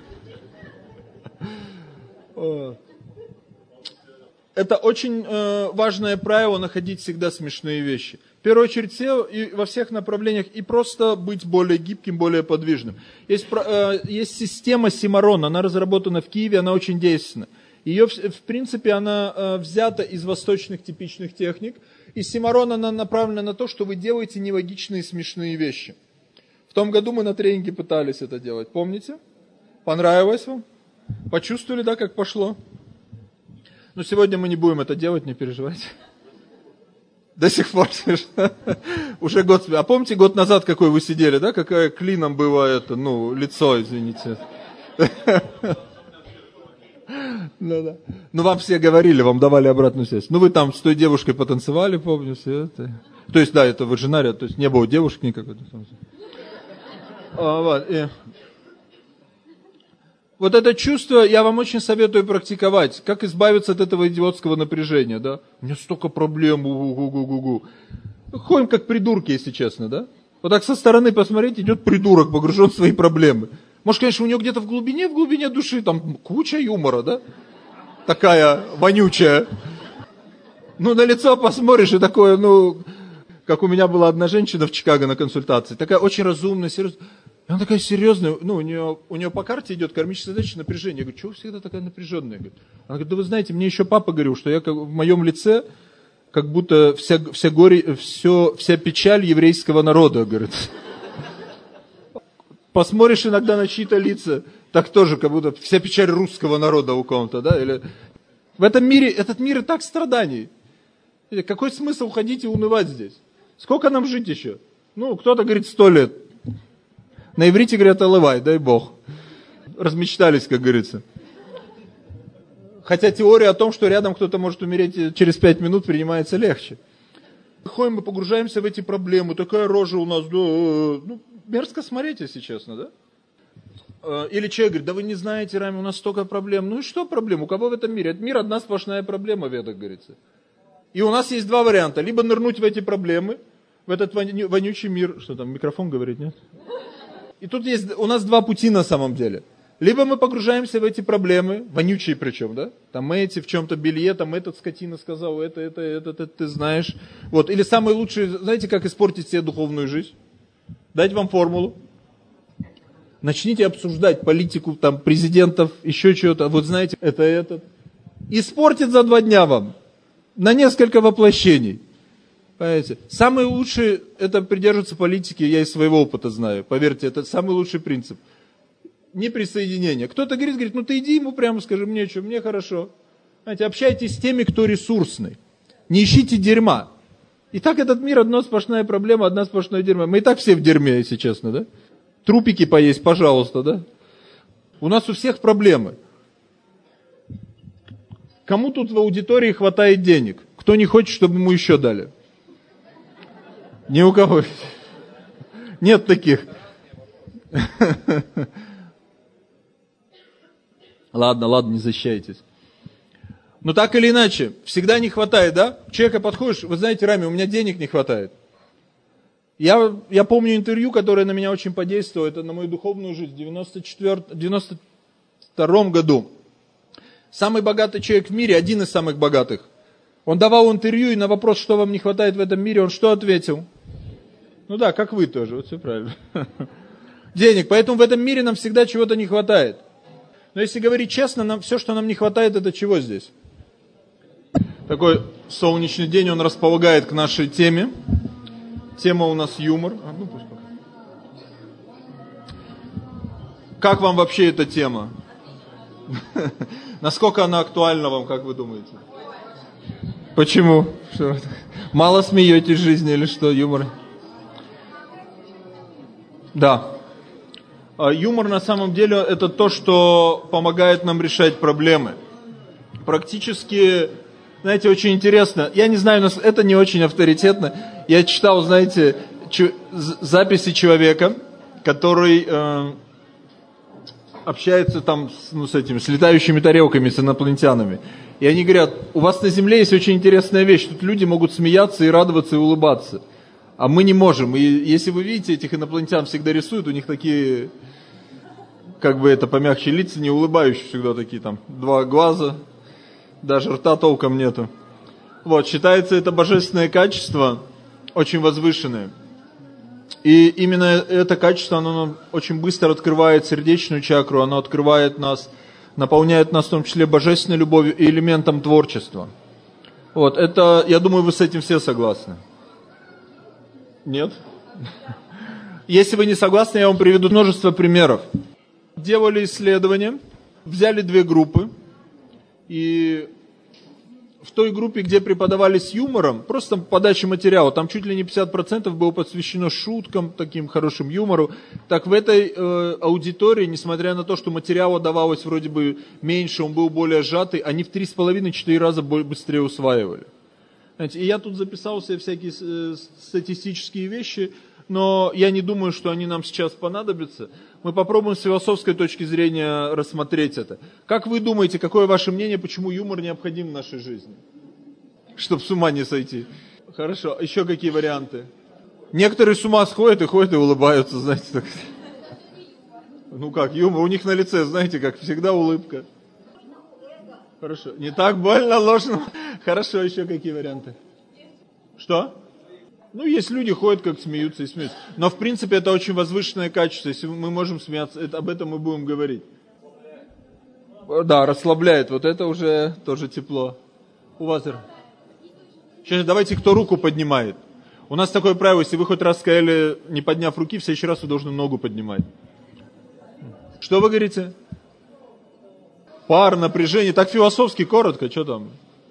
Это очень э, важное правило, находить всегда смешные вещи. В первую очередь все и во всех направлениях, и просто быть более гибким, более подвижным. Есть, э, есть система Симарон, она разработана в Киеве, она очень действенна. Ее, в принципе, она э, взята из восточных типичных техник. И Симарон, она направлена на то, что вы делаете нелогичные смешные вещи. В том году мы на тренинге пытались это делать, помните? Понравилось вам? Почувствовали, да, как пошло? Но сегодня мы не будем это делать, не переживайте. До сих пор. Уже год. А помните, год назад какой вы сидели, да? Какая клином было это, ну, лицо, извините. Ну, да. Ну, вам все говорили, вам давали обратную связь. Ну, вы там с той девушкой потанцевали, помню, все это. То есть, да, это вы жена, то есть не было девушки никакой. А, вот, и... Вот это чувство я вам очень советую практиковать. Как избавиться от этого идиотского напряжения, да? У меня столько проблем, у-гу-гу-гу-гу. Ходим как придурки, если честно, да? Вот так со стороны посмотреть, идет придурок, погружен в свои проблемы. Может, конечно, у него где-то в глубине, в глубине души там куча юмора, да? Такая вонючая. Ну, на лицо посмотришь и такое, ну... Как у меня была одна женщина в Чикаго на консультации. Такая очень разумная, серьезная. И она такая серьезная, ну, у нее, у нее по карте идет кармическая задача напряжения. Я говорю, чего вы всегда такая напряженная? Она говорит, да вы знаете, мне еще папа говорил, что я как, в моем лице как будто вся, вся, горе, все, вся печаль еврейского народа, говорит. Посмотришь иногда на чьи-то лица, так тоже как будто вся печаль русского народа у кого-то, да? Или... В этом мире, этот мир и так страданий. Какой смысл ходить и унывать здесь? Сколько нам жить еще? Ну, кто-то говорит сто лет. На иврите говорят алывай, дай бог. Размечтались, как говорится. Хотя теория о том, что рядом кто-то может умереть через пять минут, принимается легче. Ходим, мы погружаемся в эти проблемы. Такая рожа у нас. Да, ну, мерзко смотреть, если честно, да? Или человек говорит, да вы не знаете, Рами, у нас столько проблем. Ну и что проблем? У кого в этом мире? Этот мир одна сплошная проблема, в ведах говорится. И у нас есть два варианта. Либо нырнуть в эти проблемы, в этот вонючий мир. Что там, микрофон говорит, нет? И тут есть у нас два пути на самом деле. Либо мы погружаемся в эти проблемы, вонючие причем, да? Там эти в чем-то белье, там этот скотина сказал, это, это, это, это, ты знаешь. Вот. Или самый лучший, знаете, как испортить себе духовную жизнь? Дать вам формулу. Начните обсуждать политику, там, президентов, еще чего-то. Вот знаете, это этот. Испортит за два дня вам. На несколько воплощений. Понимаете? Самый лучший, это придерживаться политики, я из своего опыта знаю. Поверьте, это самый лучший принцип. Неприсоединение. Кто-то говорит, говорит, ну ты иди ему прямо скажи, мне что, мне хорошо. Знаете, общайтесь с теми, кто ресурсный. Не ищите дерьма. И так этот мир одна сплошная проблема, одна сплошная дерьма. Мы и так все в дерьме, если честно, да? Трупики поесть, пожалуйста, да? У нас у всех проблемы. Кому тут в аудитории хватает денег? Кто не хочет, чтобы ему еще дали? Ни у кого. Нет таких. Ладно, ладно, не защищайтесь. Но так или иначе, всегда не хватает, да? Человека подходишь, вы знаете, Рами, у меня денег не хватает. Я, я помню интервью, которое на меня очень подействовало, это на мою духовную жизнь в девяносто четвёртом, девяносто втором году. Самый богатый человек в мире, один из самых богатых. Он давал интервью, и на вопрос, что вам не хватает в этом мире, он что ответил? Ну да, как вы тоже, вот все правильно. Денег, поэтому в этом мире нам всегда чего-то не хватает. Но если говорить честно, нам все, что нам не хватает, это чего здесь? Такой солнечный день, он располагает к нашей теме. Тема у нас юмор. А, ну, пусть пока. Как вам вообще эта тема? Насколько она актуальна вам, как вы думаете? Почему? Что? Мало смеетесь в жизни или что, юмор? Да. Юмор на самом деле это то, что помогает нам решать проблемы. Практически, знаете, очень интересно. Я не знаю, это не очень авторитетно. Я читал, знаете, записи человека, который э, общается там с, ну, с этими, с летающими тарелками, с инопланетянами. И они говорят, у вас на Земле есть очень интересная вещь. Тут люди могут смеяться и радоваться и улыбаться. А мы не можем. И если вы видите, этих инопланетян всегда рисуют, у них такие, как бы это помягче, лица, не улыбающие всегда такие там. Два глаза, даже рта толком нету. Вот, считается это божественное качество, очень возвышенное. И именно это качество, оно нам очень быстро открывает сердечную чакру, оно открывает нас, наполняет нас в том числе божественной любовью и элементом творчества. Вот, это, я думаю, вы с этим все согласны. Нет? Если вы не согласны, я вам приведу множество примеров. Делали исследования, взяли две группы, и в той группе, где преподавали с юмором, просто подача материала, там чуть ли не пятьдесят процентов было посвящено шуткам, таким хорошим юмору. Так в этой э, аудитории, несмотря на то, что материала давалось вроде бы меньше, он был более сжатый, они в три с половиной - четыре раза быстрее усваивали. Знаете, и я тут записал себе всякие э, статистические вещи, но я не думаю, что они нам сейчас понадобятся. Мы попробуем с философской точки зрения рассмотреть это. Как вы думаете, какое ваше мнение, почему юмор необходим в нашей жизни? Чтобы с ума не сойти. Хорошо, еще какие варианты? Некоторые с ума сходят и ходят и улыбаются, знаете. Так. Ну как, юмор, у них на лице, знаете, как всегда улыбка. Хорошо, не так больно, ложно. Хорошо, еще какие варианты? Что? Ну, есть люди, ходят, как смеются и смеются. Но, в принципе, это очень возвышенное качество. Если мы можем смеяться, это, об этом мы будем говорить. Да, расслабляет. Вот это уже тоже тепло. У вас... Сейчас давайте, кто руку поднимает. У нас такое правило, если вы хоть раз сказали, не подняв руки, в следующий раз вы должны ногу поднимать. Что вы говорите? Пар, напряжение. Так философски, коротко, что там?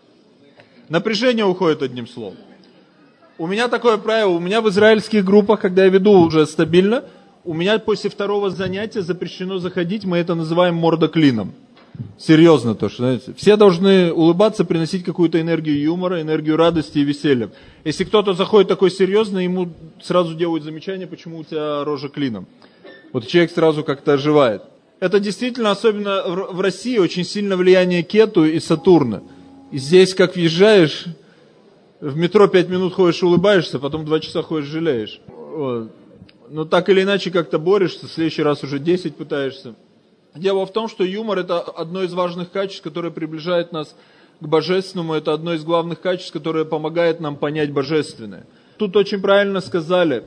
Напряжение уходит одним словом. У меня такое правило, у меня в израильских группах, когда я веду уже стабильно, у меня после второго занятия запрещено заходить, мы это называем мордоклином. Серьезно то, что, знаете, все должны улыбаться, приносить какую-то энергию юмора, энергию радости и веселья. Если кто-то заходит такой серьезно, ему сразу делают замечание, почему у тебя рожа клином. Вот человек сразу как-то оживает. Это действительно, особенно в России, очень сильно влияние Кету и Сатурна. И здесь, как въезжаешь... В метро пять минут ходишь и улыбаешься, потом два часа ходишь жалеешь. Вот. Но так или иначе как-то борешься, в следующий раз уже десять пытаешься. Дело в том, что юмор это одно из важных качеств, которое приближает нас к божественному, это одно из главных качеств, которое помогает нам понять божественное. Тут очень правильно сказали,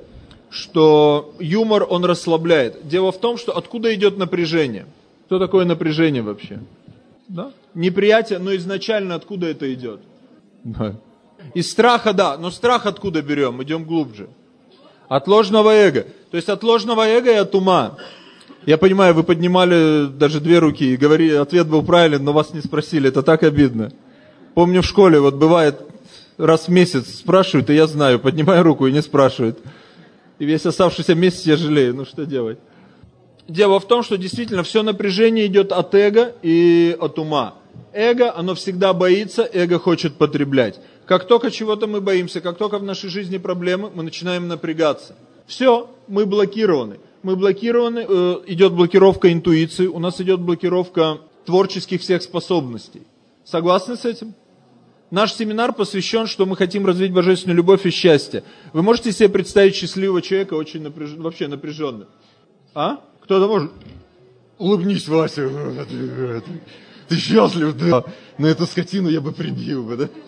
что юмор он расслабляет. Дело в том, что откуда идет напряжение? Что такое напряжение вообще? Да? Неприятие, но изначально откуда это идет? Да. Из страха, да, но страх откуда берем? Идем глубже. От ложного эго. То есть от ложного эго и от ума. Я понимаю, вы поднимали даже две руки и говорили, ответ был правильный, но вас не спросили. Это так обидно. Помню в школе, вот бывает, раз в месяц спрашивают, и я знаю, поднимаю руку и не спрашивают. И весь оставшийся месяц я жалею. Ну что делать? Дело в том, что действительно все напряжение идет от эго и от ума. Эго, оно всегда боится, эго хочет потреблять. Как только чего-то мы боимся, как только в нашей жизни проблемы, мы начинаем напрягаться. Все, мы блокированы. Мы блокированы, э, идет блокировка интуиции, у нас идет блокировка творческих всех способностей. Согласны с этим? Наш семинар посвящен, что мы хотим развить божественную любовь и счастье. Вы можете себе представить счастливого человека, очень напряж... вообще напряженного? А? Кто-то может? Улыбнись, Вася. Ты счастлив, да? На эту скотину я бы прибил бы, да?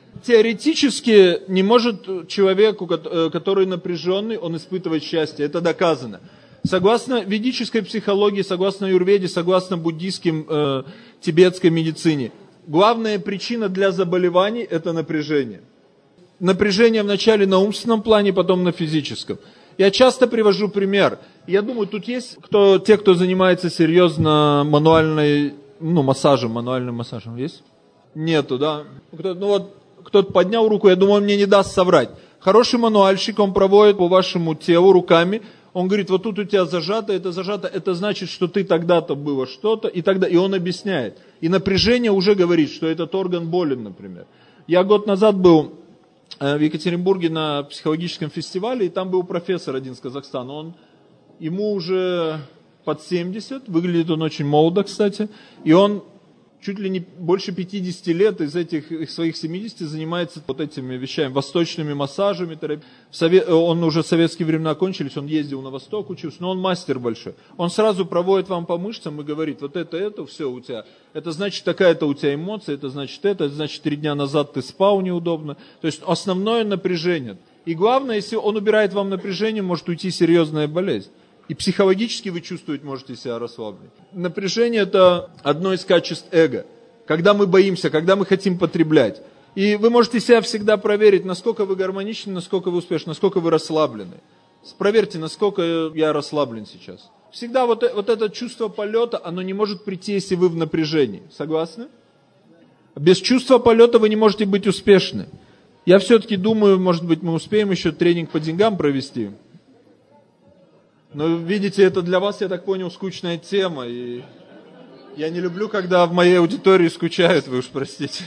Теоретически не может человек, который напряженный, он испытывать счастье. Это доказано. Согласно ведической психологии, согласно аюрведе, согласно буддийским, э, тибетской медицине, главная причина для заболеваний – это напряжение. Напряжение вначале на умственном плане, потом на физическом. Я часто привожу пример. Я думаю, тут есть кто, те, кто занимается серьезно мануальной, ну, массажем, мануальным массажем. Есть? Нету, да? Кто, ну вот, кто-то поднял руку, я думаю, он мне не даст соврать. Хороший мануальщик, он проводит по вашему телу руками. Он говорит, вот тут у тебя зажато, это зажато, это значит, что ты тогда-то было что-то, и тогда, и он объясняет. И напряжение уже говорит, что этот орган болен, например. Я год назад был в Екатеринбурге на психологическом фестивале, и там был профессор один из Казахстана. Он, ему уже под семьдесят, выглядит он очень молодо, кстати, и он чуть ли не больше пятидесяти лет из этих из своих семидесяти занимается вот этими вещами, восточными массажами. Терапи... Совет... Он уже советские времена кончились, он ездил на восток, учился, но он мастер большой. Он сразу проводит вам по мышцам и говорит, вот это, это, все у тебя. Это значит, такая-то у тебя эмоция, это значит это, это значит, три дня назад ты спал неудобно. То есть основное напряжение. И главное, если он убирает вам напряжение, может уйти серьезная болезнь. И психологически вы чувствовать можете себя расслабленным. Напряжение – это одно из качеств эго. Когда мы боимся, когда мы хотим потреблять. И вы можете себя всегда проверить, насколько вы гармоничны, насколько вы успешны, насколько вы расслаблены. Проверьте, насколько я расслаблен сейчас. Всегда вот, вот это чувство полета, оно не может прийти, если вы в напряжении. Согласны? Без чувства полета вы не можете быть успешны. Я все-таки думаю, может быть, мы успеем еще тренинг по деньгам провести. Но видите, это для вас, я так понял, скучная тема. И я не люблю, когда в моей аудитории скучают, вы уж простите.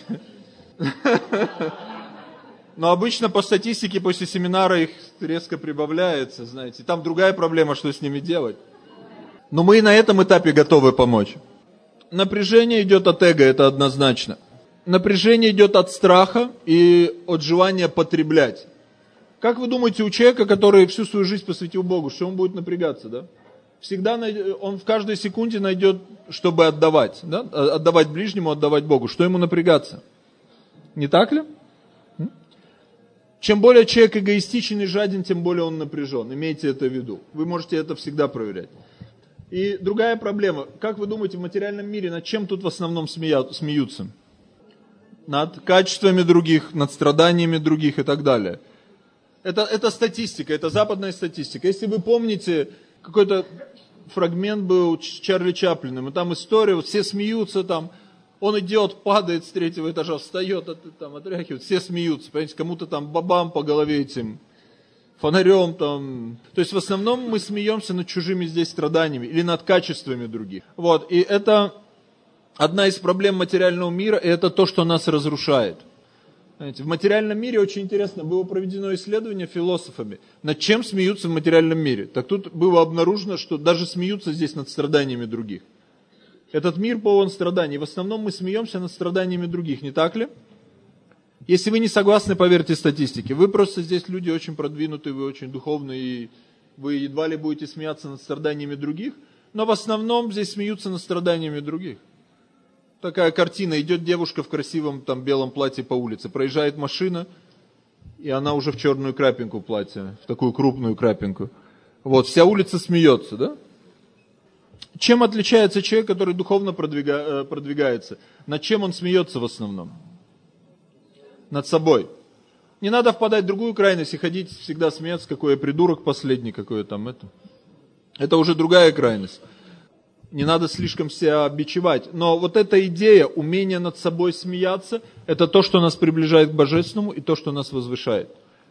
Но обычно по статистике после семинара их резко прибавляется, знаете. Там другая проблема, что с ними делать. Но мы и на этом этапе готовы помочь. Напряжение идет от эго, это однозначно. Напряжение идет от страха и от желания потреблять. Как вы думаете, у человека, который всю свою жизнь посвятил Богу, что он будет напрягаться, да? Всегда найдет, он в каждой секунде найдет, чтобы отдавать, да? Отдавать ближнему, отдавать Богу. Что ему напрягаться? Не так ли? Чем более человек эгоистичен и жаден, тем более он напряжен. Имейте это в виду. Вы можете это всегда проверять. И другая проблема. Как вы думаете, в материальном мире над чем тут в основном смеются? Над качествами других, над страданиями других и так далее. Это, это статистика, это западная статистика. Если вы помните, какой-то фрагмент был с Чарли Чаплиным, и там история, вот все смеются там, он идет, падает с третьего этажа, встает, там, отряхивает, все смеются, понимаете, кому-то там бабам по голове этим фонарем там. То есть в основном мы смеемся над чужими здесь страданиями или над качествами других. Вот, и это одна из проблем материального мира, и это то, что нас разрушает. В материальном мире очень интересно, было проведено исследование философами, над чем смеются в материальном мире. Так тут было обнаружено, что даже смеются здесь над страданиями других. Этот мир полон страданий. В основном мы смеемся над страданиями других, не так ли? Если вы не согласны, поверьте статистике. Вы просто здесь люди очень продвинутые, вы очень духовные, и вы едва ли будете смеяться над страданиями других, но в основном здесь смеются над страданиями других. Такая картина, идет девушка в красивом там белом платье по улице, проезжает машина, и она уже в черную крапинку платье, в такую крупную крапинку. Вот, вся улица смеется, да? Чем отличается человек, который духовно продвига, продвигается? Над чем он смеется в основном? Над собой. Не надо впадать в другую крайность и ходить всегда смеяться, какой я придурок последний, какой там это. Это уже другая крайность. Не надо слишком себя бичевать. Но вот эта идея, умение над собой смеяться, это то, что нас приближает к Божественному и то, что нас возвышает.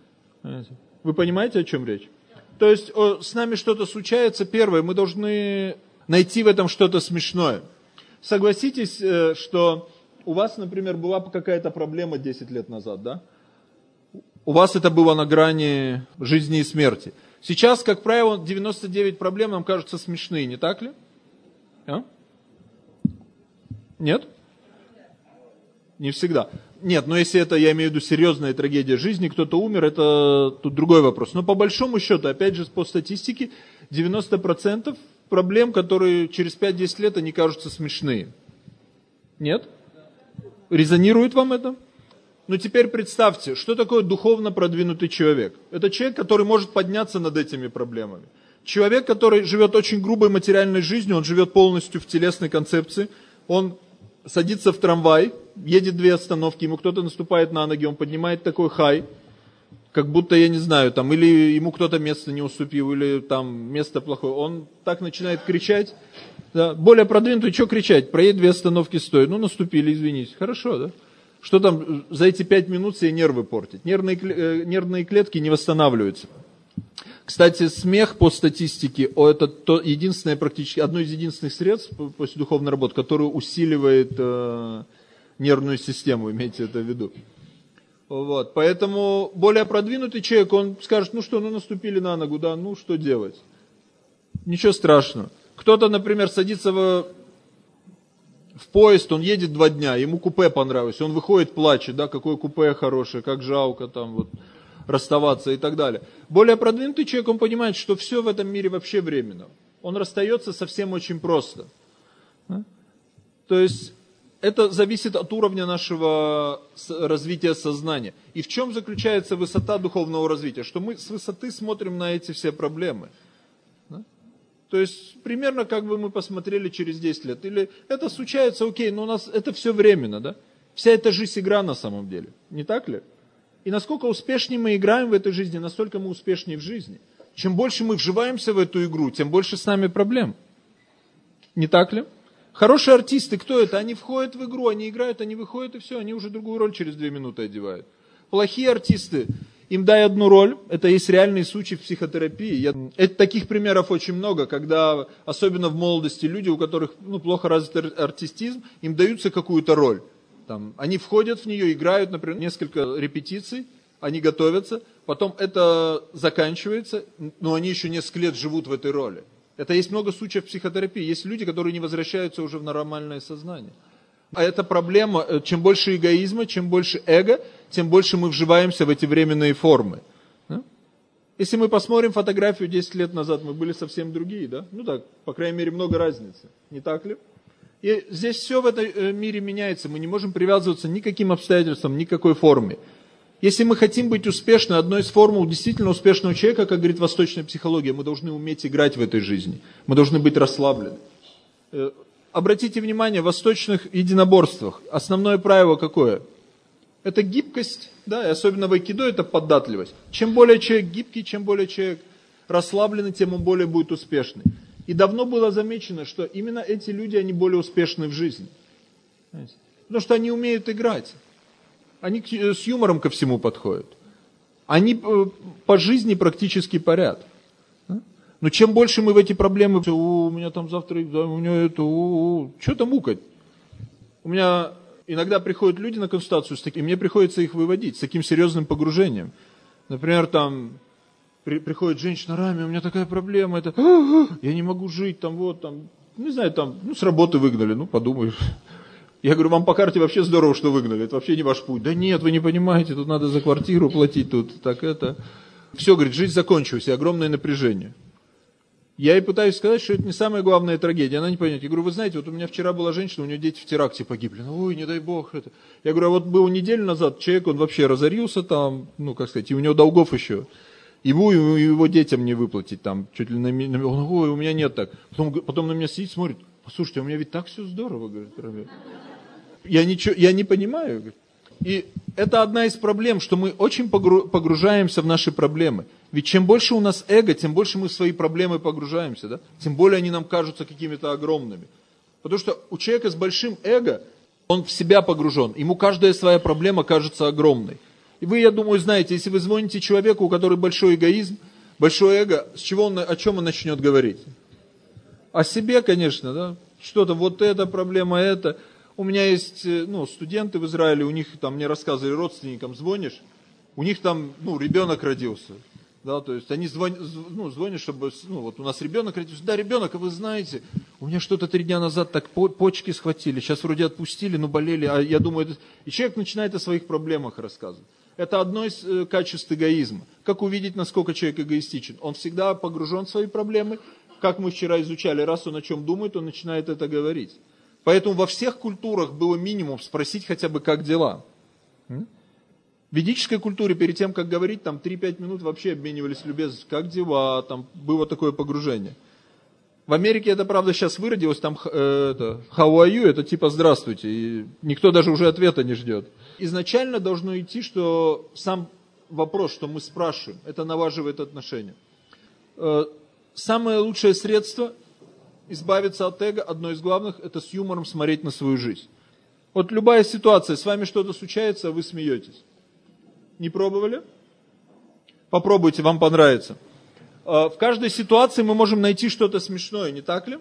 Вы понимаете, о чем речь? То есть с нами что-то случается, первое, мы должны найти в этом что-то смешное. Согласитесь, что у вас, например, была какая-то проблема десять лет назад, да? У вас это было на грани жизни и смерти. Сейчас, как правило, девяносто девять проблем нам кажутся смешные, не так ли? А? Нет? Не всегда. Нет, но если это, я имею в виду, серьезная трагедия жизни, кто-то умер, это тут другой вопрос. Но по большому счету, опять же, по статистике, девяносто процентов проблем, которые через пять-десять лет, они кажутся смешные. Нет? Резонирует вам это? Но теперь представьте, что такое духовно продвинутый человек? Это человек, который может подняться над этими проблемами. Человек, который живет очень грубой материальной жизнью, он живет полностью в телесной концепции, он садится в трамвай, едет две остановки, ему кто-то наступает на ноги, он поднимает такой хай, как будто, я не знаю, там, или ему кто-то место не уступил, или там место плохое. Он так начинает кричать. Да. Более продвинутый, что кричать? Проедет две остановки, стой. Ну, наступили, извините. Хорошо, да? Что там за эти пять минут себе нервы портить? Нервные, э, нервные клетки не восстанавливаются. Кстати, смех по статистике, это то единственное, практически, одно из единственных средств после духовной работы, которое усиливает э, нервную систему, имейте это в виду. Вот, поэтому более продвинутый человек, он скажет, ну что, ну наступили на ногу, да, ну что делать? Ничего страшного. Кто-то, например, садится в... в поезд, он едет два дня, ему купе понравилось, он выходит, плачет, да, какое купе хорошее, как жалко там вот расставаться и так далее. Более продвинутый человек, он понимает, что все в этом мире вообще временно. Он расстается совсем очень просто. То есть это зависит от уровня нашего развития сознания. И в чем заключается высота духовного развития? Что мы с высоты смотрим на эти все проблемы. То есть, примерно как бы мы посмотрели через десять лет. Или это случается, окей, но у нас это все временно, да? Вся эта жизнь игра на самом деле. Не так ли? И насколько успешнее мы играем в этой жизни, настолько мы успешнее в жизни. Чем больше мы вживаемся в эту игру, тем больше с нами проблем. Не так ли? Хорошие артисты, кто это? Они входят в игру, они играют, они выходят и все, они уже другую роль через две минуты одевают. Плохие артисты, им дай одну роль, это есть реальный случай в психотерапии. Я, это, таких примеров очень много, когда, особенно в молодости, люди, у которых ну, плохо развит артистизм, им даются какую-то роль. Там, они входят в нее, играют, например, несколько репетиций, они готовятся, потом это заканчивается, но они еще несколько лет живут в этой роли. Это есть много случаев в психотерапии. Есть люди, которые не возвращаются уже в нормальное сознание. А это проблема, чем больше эгоизма, чем больше эго, тем больше мы вживаемся в эти временные формы. Если мы посмотрим фотографию десять лет назад, мы были совсем другие, да? Ну так, по крайней мере, много разницы. Не так ли? И здесь все в этом мире меняется. Мы не можем привязываться ни к каким обстоятельствам, ни к какой форме. Если мы хотим быть успешны, одной из формул действительно успешного человека, как говорит восточная психология, мы должны уметь играть в этой жизни. Мы должны быть расслаблены. Обратите внимание, в восточных единоборствах основное правило какое? Это гибкость, да, и особенно в айкидо это податливость. Чем более человек гибкий, чем более человек расслабленный, тем он более будет успешный. И давно было замечено, что именно эти люди, они более успешны в жизни. Потому что они умеют играть. Они с юмором ко всему подходят. Они по жизни практически парят. Но чем больше мы в эти проблемы, у меня там завтра, да, у меня это, что там мукать? У меня иногда приходят люди на консультацию, с таким, и мне приходится их выводить, с таким серьезным погружением. Например, там при, приходит женщина, Рами, у меня такая проблема, это, я не могу жить, там вот, там, не знаю, там, ну с работы выгнали, ну подумаешь. Я говорю, вам по карте вообще здорово, что выгнали, это вообще не ваш путь. Да нет, вы не понимаете, тут надо за квартиру платить, тут так это. Все, говорит, жизнь закончилась, и огромное напряжение. Я ей пытаюсь сказать, что это не самая главная трагедия, она не поймет. Я говорю, вы знаете, вот у меня вчера была женщина, у нее дети в теракте погибли. Ну, ой, не дай бог это. Я говорю, а вот был неделю назад человек, он вообще разорился там, ну, как сказать, и у него долгов еще. Ему и его детям не выплатить там, чуть ли на меня. Он, ой, у меня нет так. Потом, потом на меня сидит, смотрит, послушайте, у меня ведь так все здорово, говорит. Я, ничего, я не понимаю. И это одна из проблем, что мы очень погружаемся в наши проблемы. Ведь чем больше у нас эго, тем больше мы в свои проблемы погружаемся, да? Тем более они нам кажутся какими-то огромными. Потому что у человека с большим эго, он в себя погружен, ему каждая своя проблема кажется огромной. И вы, я думаю, знаете, если вы звоните человеку, у которого большой эгоизм, большое эго, с чего он, о чем он начнет говорить? О себе, конечно, да? Что-то, вот эта проблема, это... У меня есть ну, студенты в Израиле, у них там, мне рассказывали, родственникам звонишь, у них там ну, ребенок родился. Да, то есть они звонят, ну, звонят, чтобы, ну, вот у нас ребенок родился. Да, ребенок, а вы знаете, у меня что-то три дня назад так почки схватили, сейчас вроде отпустили, но болели. А я думаю, это... И человек начинает о своих проблемах рассказывать. Это одно из э, качеств эгоизма. Как увидеть, насколько человек эгоистичен? Он всегда погружен в свои проблемы. Как мы вчера изучали, раз он о чем думает, он начинает это говорить. Поэтому во всех культурах было минимум спросить хотя бы, как дела. В ведической культуре перед тем, как говорить, там три-пять минут вообще обменивались любезностью. Как дела? Там было такое погружение. В Америке это, правда, сейчас выродилось, там э, это, how are you, это типа здравствуйте. И никто даже уже ответа не ждет. Изначально должно идти, что сам вопрос, что мы спрашиваем, это налаживает отношения. Э, самое лучшее средство избавиться от эго, одно из главных, это с юмором смотреть на свою жизнь. Вот любая ситуация, с вами что-то случается, а вы смеетесь. Не пробовали? Попробуйте, вам понравится. В каждой ситуации мы можем найти что-то смешное, не так ли?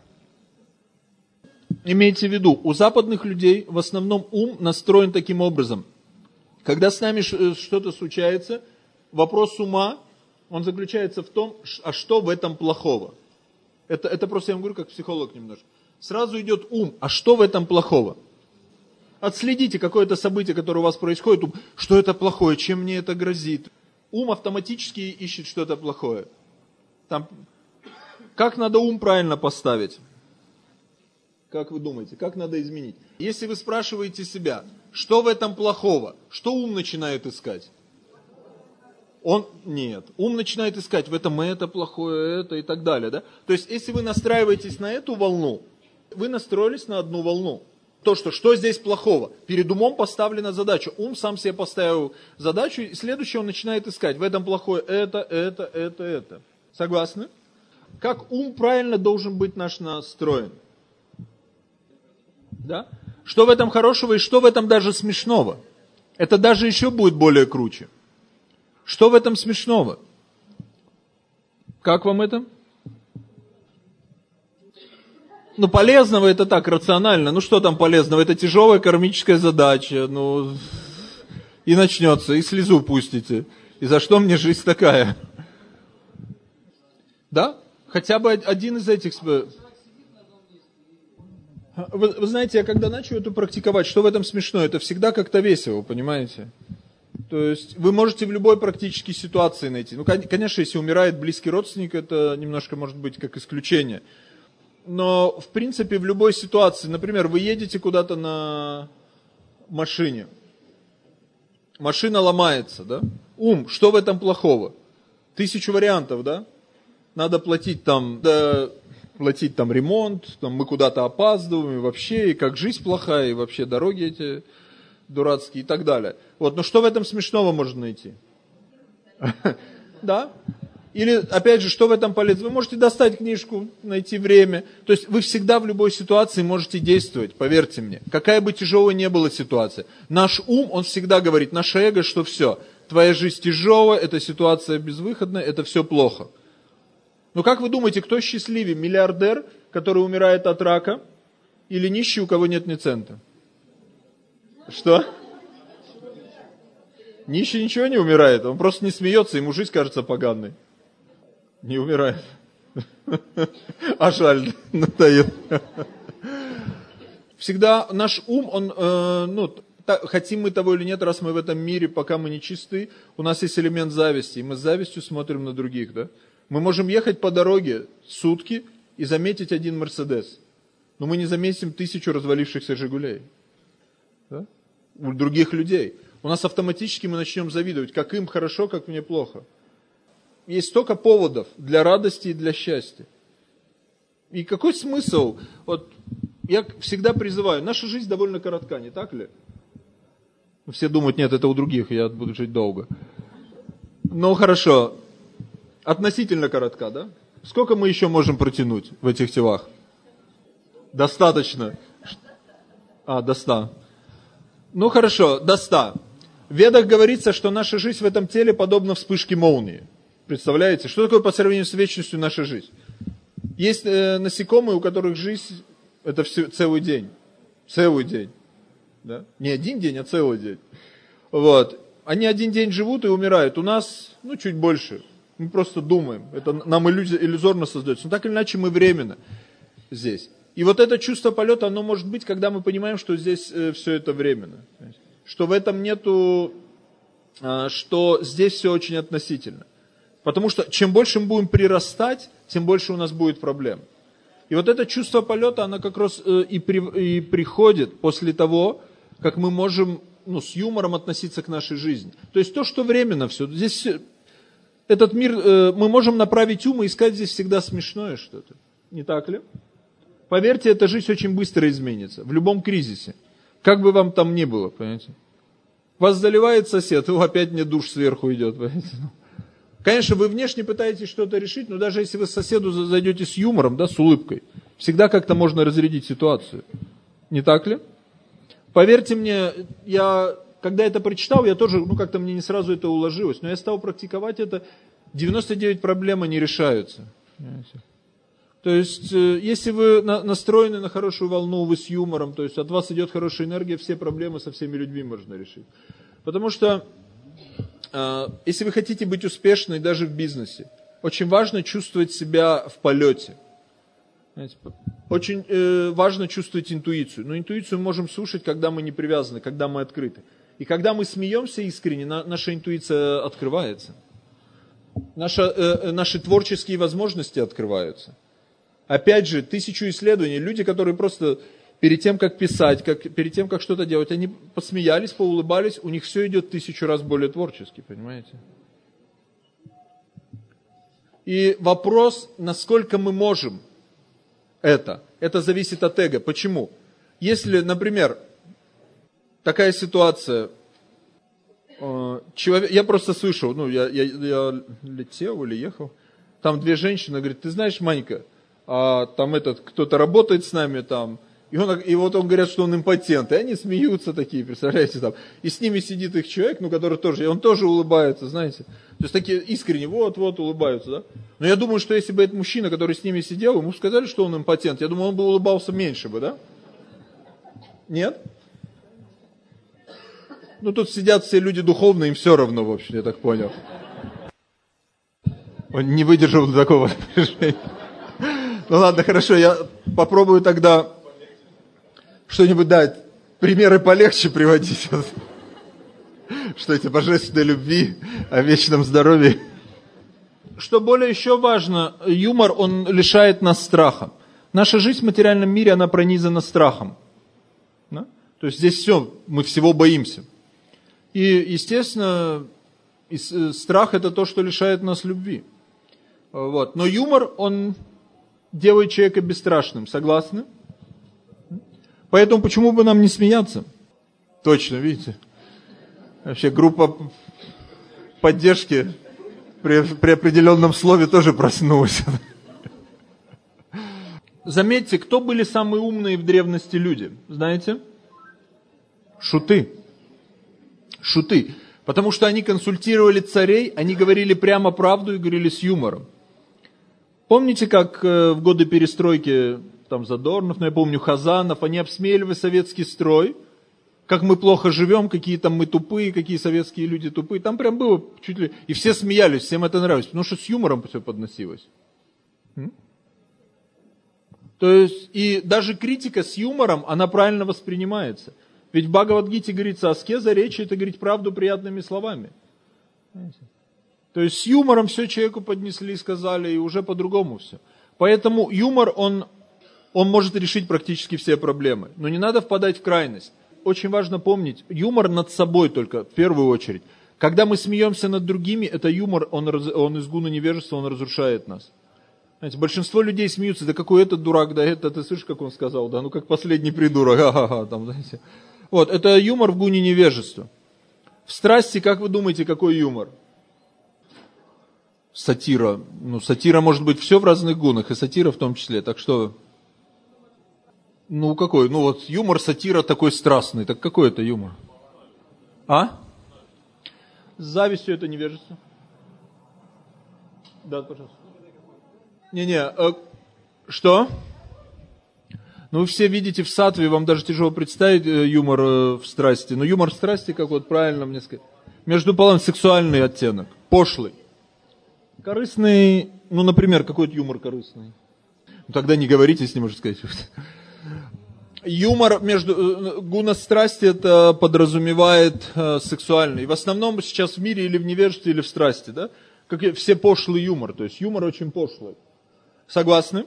Имейте в виду, у западных людей в основном ум настроен таким образом. Когда с нами что-то случается, вопрос ума, он заключается в том, а что в этом плохого? Это, это просто я вам говорю, как психолог немножко. Сразу идет ум, а что в этом плохого? Отследите какое-то событие, которое у вас происходит, что это плохое, чем мне это грозит. Ум автоматически ищет что-то плохое. Там, как надо ум правильно поставить? Как вы думаете, как надо изменить? Если вы спрашиваете себя, что в этом плохого, что ум начинает искать? Он, нет, ум начинает искать в этом это плохое, это и так далее. Да? То есть, если вы настраиваетесь на эту волну, вы настроились на одну волну. То, что, что здесь плохого? Перед умом поставлена задача. Ум сам себе поставил задачу, и следующее он начинает искать. В этом плохое это, это, это, это. Согласны? Как ум правильно должен быть наш настроен? Да? Что в этом хорошего и что в этом даже смешного? Это даже еще будет более круче. Что в этом смешного? Как вам это? Ну, полезного это так, рационально. Ну, что там полезного? Это тяжелая кармическая задача. Ну, и начнется, и слезу пустите. И за что мне жизнь такая? Да? Хотя бы один из этих... Вы, вы знаете, я когда начал это практиковать, что в этом смешно? Это всегда как-то весело, понимаете? То есть вы можете в любой практической ситуации найти. Ну, конечно, если умирает близкий родственник, это немножко может быть как исключение. Но, в принципе, в любой ситуации, например, вы едете куда-то на машине, машина ломается, да? Ум, что в этом плохого? Тысячу вариантов, да? Надо платить там, да, платить там ремонт, там мы куда-то опаздываем, и вообще, и как жизнь плохая, и вообще дороги эти дурацкие и так далее. Вот, но что в этом смешного можно найти? Да? Или, опять же, что в этом полезно? Вы можете достать книжку, найти время. То есть вы всегда в любой ситуации можете действовать, поверьте мне. Какая бы тяжелая ни была ситуация. Наш ум, он всегда говорит, наше эго, что все, твоя жизнь тяжелая, эта ситуация безвыходная, это все плохо. Но как вы думаете, кто счастливее? Миллиардер, который умирает от рака, или нищий, у кого нет ни цента? Что? Нищий ничего не умирает, он просто не смеется, ему жизнь кажется поганой. Не умирает. А жаль, надоел. Всегда наш ум, он, э, ну, та, хотим мы того или нет, раз мы в этом мире, пока мы не чисты, у нас есть элемент зависти, и мы с завистью смотрим на других, да? Мы можем ехать по дороге сутки и заметить один Мерседес, но мы не заметим тысячу развалившихся Жигулей, да? У других людей. У нас автоматически мы начнем завидовать, как им хорошо, как мне плохо. Есть столько поводов для радости и для счастья. И какой смысл? Вот я всегда призываю, наша жизнь довольно коротка, не так ли? Все думают, нет, это у других, я буду жить долго. Ну хорошо, относительно коротка, да? Сколько мы еще можем протянуть в этих телах? Достаточно. А, до ста. Ну хорошо, до ста. В Ведах говорится, что наша жизнь в этом теле подобна вспышке молнии. Представляете? Что такое по сравнению с вечностью наша жизнь? Есть э, насекомые, у которых жизнь это все, целый день. Целый день. Да? Не один день, а целый день. Вот. Они один день живут и умирают. У нас, ну, чуть больше. Мы просто думаем. Это нам иллюзия, иллюзорно создается. Но так или иначе мы временно здесь. И вот это чувство полета, оно может быть, когда мы понимаем, что здесь э, все это временно. Что в этом нету, э, что здесь все очень относительно. Потому что чем больше мы будем прирастать, тем больше у нас будет проблем. И вот это чувство полета, оно как раз и, при, и приходит после того, как мы можем ну, с юмором относиться к нашей жизни. То есть то, что временно все. Здесь этот мир, э, мы можем направить ум и искать здесь всегда смешное что-то. Не так ли? Поверьте, эта жизнь очень быстро изменится. В любом кризисе. Как бы вам там ни было, понимаете. Вас заливает сосед, и опять мне душ сверху идет, понимаете. Конечно, вы внешне пытаетесь что-то решить, но даже если вы с соседу зайдете с юмором, да, с улыбкой, всегда как-то можно разрядить ситуацию. Не так ли? Поверьте мне, я, когда это прочитал, я тоже, ну, как-то мне не сразу это уложилось, но я стал практиковать это, девяносто девять проблем не решаются. Понимаете? То есть, если вы настроены на хорошую волну, вы с юмором, то есть от вас идет хорошая энергия, все проблемы со всеми людьми можно решить. Потому что, если вы хотите быть успешной даже в бизнесе, очень важно чувствовать себя в полете. Очень э, важно чувствовать интуицию. Но интуицию мы можем слушать, когда мы не привязаны, когда мы открыты. И когда мы смеемся искренне, на, наша интуиция открывается. Наша, э, наши творческие возможности открываются. Опять же, тысячу исследований. Люди, которые просто перед тем, как писать, как, перед тем, как что-то делать, они посмеялись, поулыбались, у них все идет тысячу раз более творчески, понимаете? И вопрос, насколько мы можем это. Это зависит от эго. Почему? Если, например, такая ситуация, э, человек, я просто слышал, ну, я, я, я летел или ехал, там две женщины говорят, ты знаешь, Манька, а там этот, кто-то работает с нами там, и, он, и вот он говорят, что он импотент, и они смеются такие, представляете, там, и с ними сидит их человек, ну, который тоже, и он тоже улыбается, знаете, то есть такие искренне, вот-вот улыбаются, да, но я думаю, что если бы этот мужчина, который с ними сидел, ему сказали, что он импотент, я думаю, он бы улыбался меньше бы, да, нет? Ну, тут сидят все люди духовные, им все равно, в общем, я так понял. Он не выдержал до такого напряжения. Ну ладно, хорошо, я попробую тогда что-нибудь дать, примеры полегче приводить. Что эти божественной любви, о вечном здоровье. Что более еще важно, юмор, он лишает нас страха. Наша жизнь в материальном мире, она пронизана страхом. Да? То есть здесь все, мы всего боимся. И, естественно, страх это то, что лишает нас любви. Вот. Но юмор, он делает человека бесстрашным. Согласны? Поэтому почему бы нам не смеяться? Точно, видите? Вообще группа поддержки при, при определенном слове тоже проснулась. Заметьте, кто были самые умные в древности люди? Знаете? Шуты. Шуты. Потому что они консультировали царей, они говорили прямо правду и говорили с юмором. Помните, как в годы перестройки, там Задорнов, ну, я помню, Хазанов, они обсмеяли советский строй, как мы плохо живем, какие там мы тупые, какие советские люди тупые. Там прям было чуть ли... И все смеялись, всем это нравилось, потому что с юмором все подносилось. М? То есть, и даже критика с юмором, она правильно воспринимается. Ведь в Бхагавад-гите говорится, аскеза речи, это говорить правду приятными словами. Понимаете? То есть с юмором все человеку поднесли, сказали, и уже по-другому все. Поэтому юмор, он, он может решить практически все проблемы. Но не надо впадать в крайность. Очень важно помнить, юмор над собой только, в первую очередь. Когда мы смеемся над другими, это юмор, он, он из гуна невежества, он разрушает нас. Знаете, большинство людей смеются, да какой этот дурак, да это, ты слышишь, как он сказал, да, ну как последний придурок, ха-ха-ха, там, знаете. Вот, это юмор в гуне невежества. В страсти, как вы думаете, какой юмор? Сатира. Ну, сатира может быть все в разных гунах, и сатира в том числе. Так что, ну какой? Ну вот юмор, сатира такой страстный. Так какой это юмор? А? С завистью это невежество. Да, пожалуйста. Не-не, э, что? Ну, вы все видите в саттве, вам даже тяжело представить э, юмор э, в страсти. Но юмор в страсти, как вот правильно мне сказать, между полом сексуальный оттенок, пошлый. Корыстный, ну, например, какой-то юмор корыстный. Ну, тогда не говорите, если не можете сказать. Юмор между... Гуна страсти это подразумевает э, сексуальный. В основном сейчас в мире или в невежестве, или в страсти, да? Как и все пошлый юмор. То есть юмор очень пошлый. Согласны?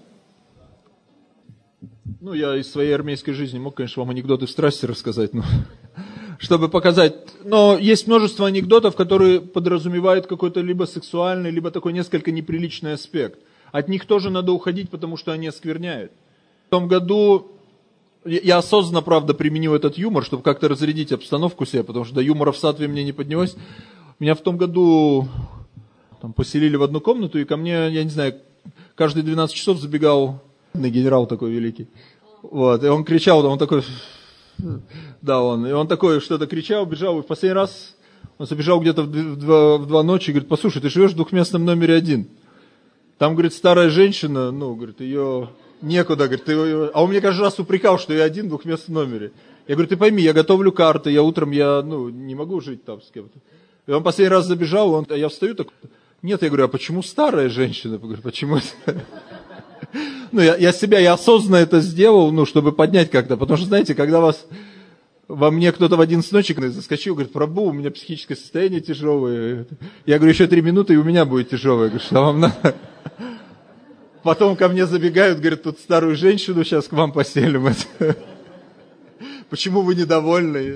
Ну, я из своей армейской жизни мог, конечно, вам анекдоты в страсти рассказать, но чтобы показать. Но есть множество анекдотов, которые подразумевают какой-то либо сексуальный, либо такой несколько неприличный аспект. От них тоже надо уходить, потому что они оскверняют. В том году я осознанно, правда, применил этот юмор, чтобы как-то разрядить обстановку себе, потому что до юмора в сатве мне не поднялось. Меня в том году там, поселили в одну комнату, и ко мне, я не знаю, каждые двенадцать часов забегал генерал такой великий. Вот, и он кричал, он такой... Да, он. И он такой что-то кричал, бежал, и в последний раз он забежал где-то в два, в два ночи и говорит: послушай, ты живешь в двухместном номере один. Там, говорит, старая женщина, ну, говорит, ее некуда, говорит, ты ее... А он мне каждый раз упрекал, что я один в двухместном номере. Я говорю: ты пойми, я готовлю карты, я утром, я, ну, не могу жить там с кем-то. И он последний раз забежал, он, я встаю, так... Нет, я говорю: а почему старая женщина? Я говорю: почему? Ну, я, я себя, я осознанно это сделал, ну, чтобы поднять как-то. Потому что, знаете, когда вас, во мне кто-то в одиннадцать ночи заскочил, говорит: Прабу, у меня психическое состояние тяжелое. Я говорю: еще три минуты, и у меня будет тяжелое. Я говорю: что вам надо? Потом ко мне забегают, говорят: тут старую женщину сейчас к вам поселим. Почему вы недовольны?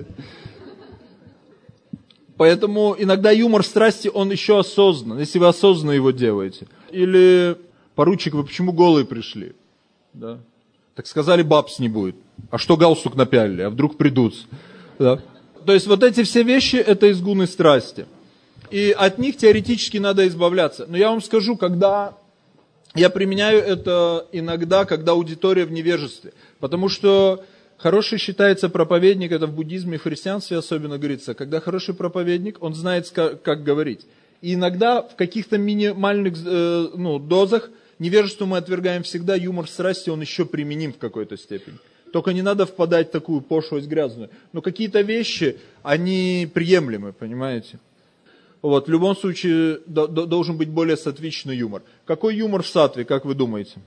Поэтому иногда юмор страсти, он еще осознан, если вы осознанно его делаете. Или... Поручик, вы почему голые пришли? Да. Так сказали, бабс не будет. А что галстук напялили? А вдруг придут? Да. То есть вот эти все вещи, это изгуны страсти. И от них теоретически надо избавляться. Но я вам скажу, когда я применяю это иногда, когда аудитория в невежестве. Потому что хороший считается проповедник, это в буддизме и в христианстве особенно говорится, когда хороший проповедник, он знает, как, как говорить. И иногда в каких-то минимальных э, ну, дозах невежество мы отвергаем всегда, юмор страсти, он еще применим в какой-то степени. Только не надо впадать в такую пошлость грязную. Но какие-то вещи, они приемлемы, понимаете? Вот, в любом случае, до, до, должен быть более сатвичный юмор. Какой юмор в сатве, как вы думаете?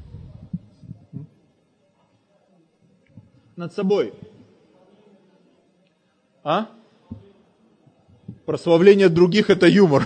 Над собой. А? Прославление других – это юмор.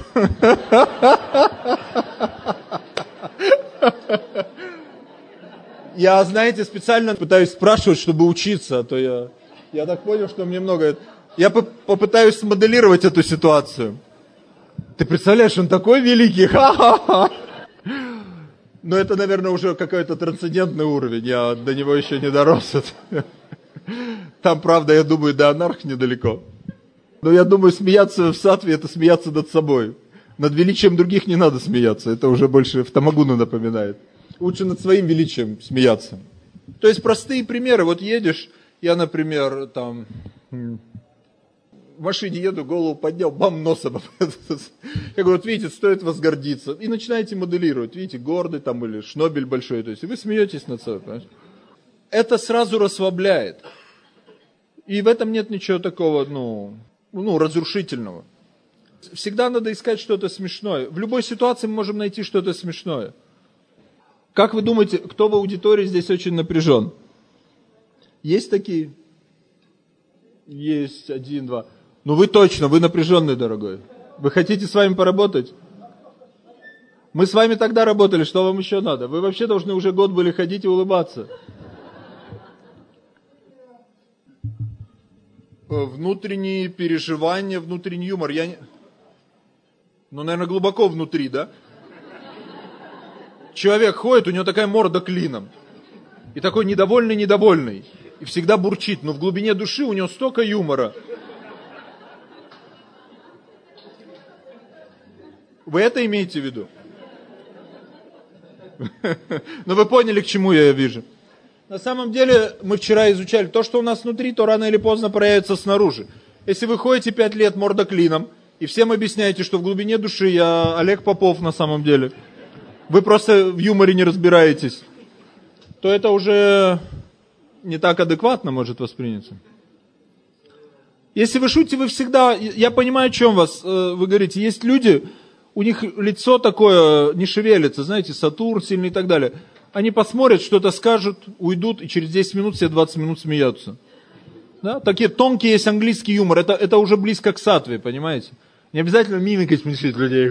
Я, знаете, специально пытаюсь спрашивать, чтобы учиться, а то я, я так понял, что мне много... Я попытаюсь смоделировать эту ситуацию. Ты представляешь, он такой великий, ха-ха-ха. Но это, наверное, уже какой-то трансцендентный уровень, я до него еще не дорос. Там, правда, я думаю, до анарх недалеко. Но я думаю, смеяться в сатве – это смеяться над собой. Над величием других не надо смеяться, это уже больше в тамагуну напоминает. Лучше над своим величием смеяться. То есть простые примеры. Вот едешь, я, например, там в машине еду, голову поднял, бам, носом. Я говорю: вот видите, стоит возгордиться. И начинаете моделировать. Видите, гордый там или шнобель большой. То есть вы смеетесь над собой. Понимаете? Это сразу расслабляет. И в этом нет ничего такого, ну, ну, разрушительного. Всегда надо искать что-то смешное. В любой ситуации мы можем найти что-то смешное. Как вы думаете, кто в аудитории здесь очень напряжен? Есть такие? Есть, один, два. Ну вы точно, вы напряженный, дорогой. Вы хотите с вами поработать? Мы с вами тогда работали, что вам еще надо? Вы вообще должны уже год были ходить и улыбаться. Внутренние переживания, внутренний юмор. Я не... Ну, наверное, глубоко внутри, да? Человек ходит, у него такая морда клином. И такой недовольный-недовольный. И всегда бурчит. Но в глубине души у него столько юмора. Вы это имеете в виду? Ну, вы поняли, к чему я вижу. На самом деле, мы вчера изучали, то, что у нас внутри, то рано или поздно проявится снаружи. Если вы ходите пять лет морда клином, и всем объясняете, что в глубине души я Олег Попов на самом деле, вы просто в юморе не разбираетесь, то это уже не так адекватно может восприняться. Если вы шутите, вы всегда... Я понимаю, о чем вас. Вы говорите, есть люди, у них лицо такое не шевелится, знаете, Сатурн сильный и так далее. Они посмотрят, что-то скажут, уйдут, и через десять минут все двадцать минут смеются. Да? Такие тонкие есть английский юмор. Это, это уже близко к сатве, понимаете? Не обязательно мимикой смешить людей.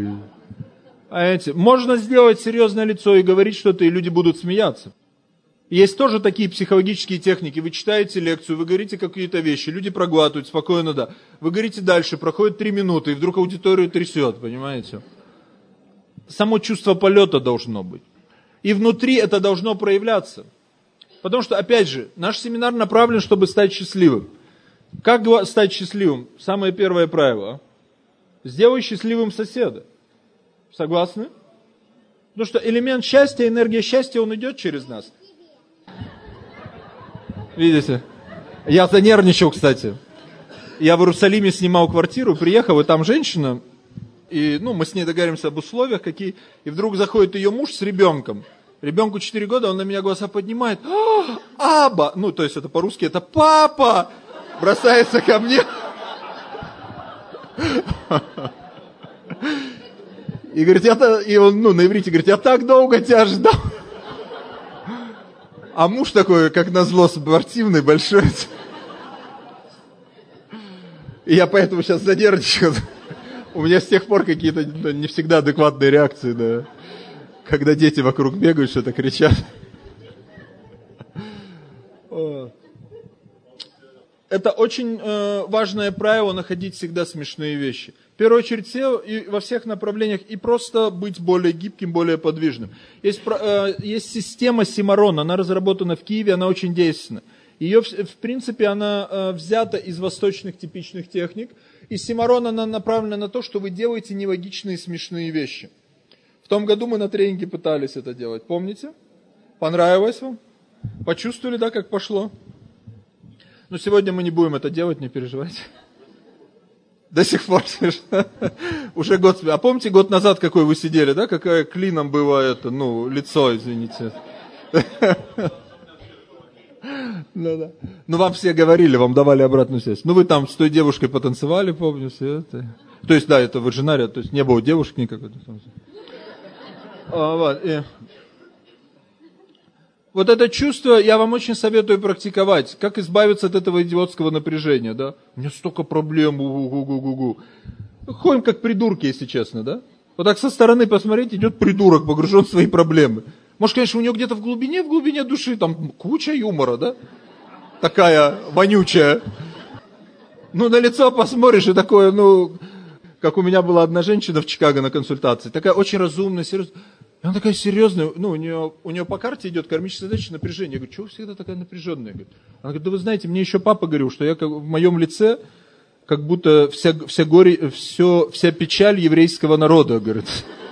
А эти, можно сделать серьезное лицо и говорить что-то, и люди будут смеяться. Есть тоже такие психологические техники. Вы читаете лекцию, вы говорите какие-то вещи, люди проглатывают, спокойно, да. Вы говорите дальше, проходит три минуты, и вдруг аудиторию трясет, понимаете? Само чувство полета должно быть. И внутри это должно проявляться. Потому что, опять же, наш семинар направлен, чтобы стать счастливым. Как стать счастливым? Самое первое правило. Сделай счастливым соседа. Согласны? Потому что элемент счастья, энергия счастья, он идет через нас. Видите? Я занервничал, кстати. Я в Иерусалиме снимал квартиру, приехал, и там женщина, и ну, мы с ней договоримся об условиях какие, и вдруг заходит ее муж с ребенком. Ребенку четыре года, он на меня глаза поднимает. «А, Аба!» Ну, то есть это по-русски, это «папа!» Бросается ко мне. И говорит, я, и он, ну, на иврите говорит, я так долго тебя ждал. А муж такой, как назло, спортивный, большой. И я поэтому сейчас занервничал. У меня с тех пор какие-то не всегда адекватные реакции, да. Когда дети вокруг бегают, что-то кричат. Это очень э, важное правило, находить всегда смешные вещи. В первую очередь все, и во всех направлениях, и просто быть более гибким, более подвижным. Есть, э, есть система Симарон, она разработана в Киеве, она очень действенна. Ее, в, в принципе, она э, взята из восточных типичных техник. И Симарон, она направлена на то, что вы делаете нелогичные смешные вещи. В том году мы на тренинге пытались это делать, помните? Понравилось вам? Почувствовали, да, как пошло? Но сегодня мы не будем это делать, не переживайте. До сих пор. Уже год. А помните, год назад какой вы сидели, да? Какое клином было это, ну, лицо, извините. Ну, да. Ну, вам все говорили, вам давали обратную связь. Ну, вы там с той девушкой потанцевали, помню, все это. То есть, да, это в Иржинаре, то есть не было девушки никакой. А, вот, и... Вот это чувство я вам очень советую практиковать. Как избавиться от этого идиотского напряжения, да? У меня столько проблем, у-гу-гу-гу-гу. Ходим как придурки, если честно, да? Вот так со стороны посмотреть, идет придурок, погружен в свои проблемы. Может, конечно, у него где-то в глубине, в глубине души, там куча юмора, да? Такая вонючая. Ну, на лицо посмотришь, и такое, ну... Как у меня была одна женщина в Чикаго на консультации. Такая очень разумная, серьезная. И она такая серьезная, ну, у нее, у нее по карте идет кармическая задача напряжение. Я говорю, чего вы всегда такая напряженная? Она говорит, да вы знаете, мне еще папа говорил, что я как, в моем лице как будто вся, вся, горе, все, вся печаль еврейского народа, говорит.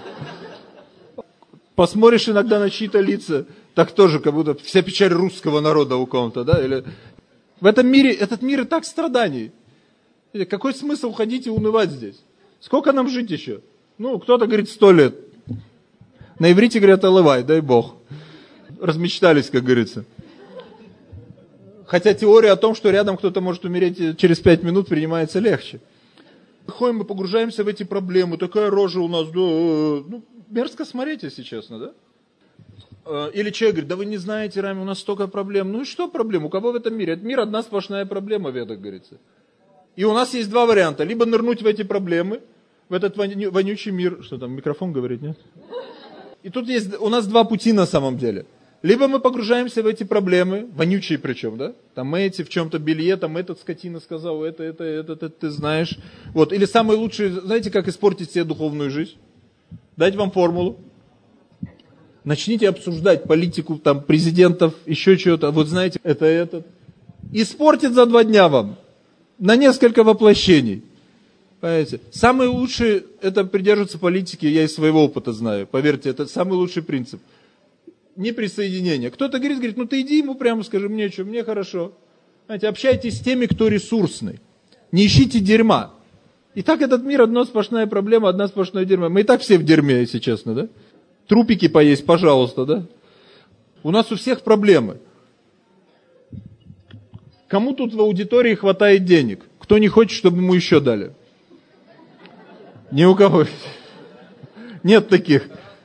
Посмотришь иногда на чьи-то лица, так тоже как будто вся печаль русского народа у кого-то, да? Или... В этом мире, этот мир и так страданий. Какой смысл ходить и унывать здесь? Сколько нам жить еще? Ну, кто-то говорит сто лет. На иврите говорят алывай, дай бог. Размечтались, как говорится. Хотя теория о том, что рядом кто-то может умереть через пять минут, принимается легче. Ходим, мы погружаемся в эти проблемы. Такая рожа у нас, да, ну, мерзко смотреть, если честно, да? Или человек говорит, да вы не знаете, Рами, у нас столько проблем. Ну и что проблем? У кого в этом мире? Это мир одна сплошная проблема, в ведах говорится. И у нас есть два варианта. Либо нырнуть в эти проблемы, в этот вонючий мир. Что там, микрофон говорит, нет? И тут есть у нас два пути на самом деле. Либо мы погружаемся в эти проблемы, вонючие причем, да? Там эти в чем-то белье, там этот скотина сказал, это, это, это, это, ты знаешь. Вот. Или самый лучший, знаете, как испортить себе духовную жизнь? Дать вам формулу. Начните обсуждать политику, там, президентов, еще чего-то. Вот знаете, это этот. Испортит за два дня вам. На несколько воплощений. Понимаете? Самый лучший, это придерживаться политики, я из своего опыта знаю. Поверьте, это самый лучший принцип. Неприсоединение. Кто-то говорит, говорит, ну ты иди ему прямо скажи, мне что, мне хорошо. Знаете, общайтесь с теми, кто ресурсный. Не ищите дерьма. И так этот мир одна сплошная проблема, одна сплошная дерьма. Мы и так все в дерьме, если честно, да? Трупики поесть, пожалуйста, да? У нас у всех проблемы. Кому тут в аудитории хватает денег? Кто не хочет, чтобы ему еще дали? Ни у кого. Нет таких.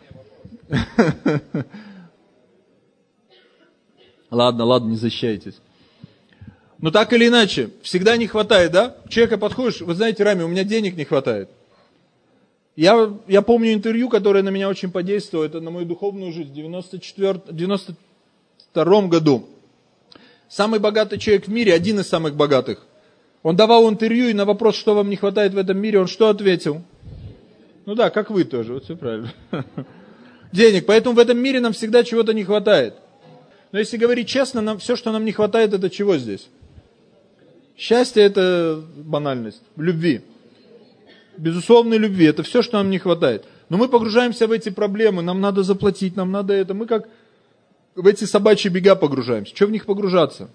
Ладно, ладно, не защищайтесь. Но так или иначе, всегда не хватает, да? Человека подходишь, вы знаете, Рами, у меня денег не хватает. Я, я помню интервью, которое на меня очень подействовало, это на мою духовную жизнь, девяносто четвёртый, девяносто втором году. Самый богатый человек в мире, один из самых богатых. Он давал интервью, и на вопрос, что вам не хватает в этом мире, он что ответил? Ну да, как вы тоже, вот все правильно. Денег, поэтому в этом мире нам всегда чего-то не хватает. Но если говорить честно, нам, все, что нам не хватает, это чего здесь? Счастье – это банальность, любви. Безусловной любви, это все, что нам не хватает. Но мы погружаемся в эти проблемы, нам надо заплатить, нам надо это. Мы как в эти собачьи бега погружаемся. Что в них погружаться?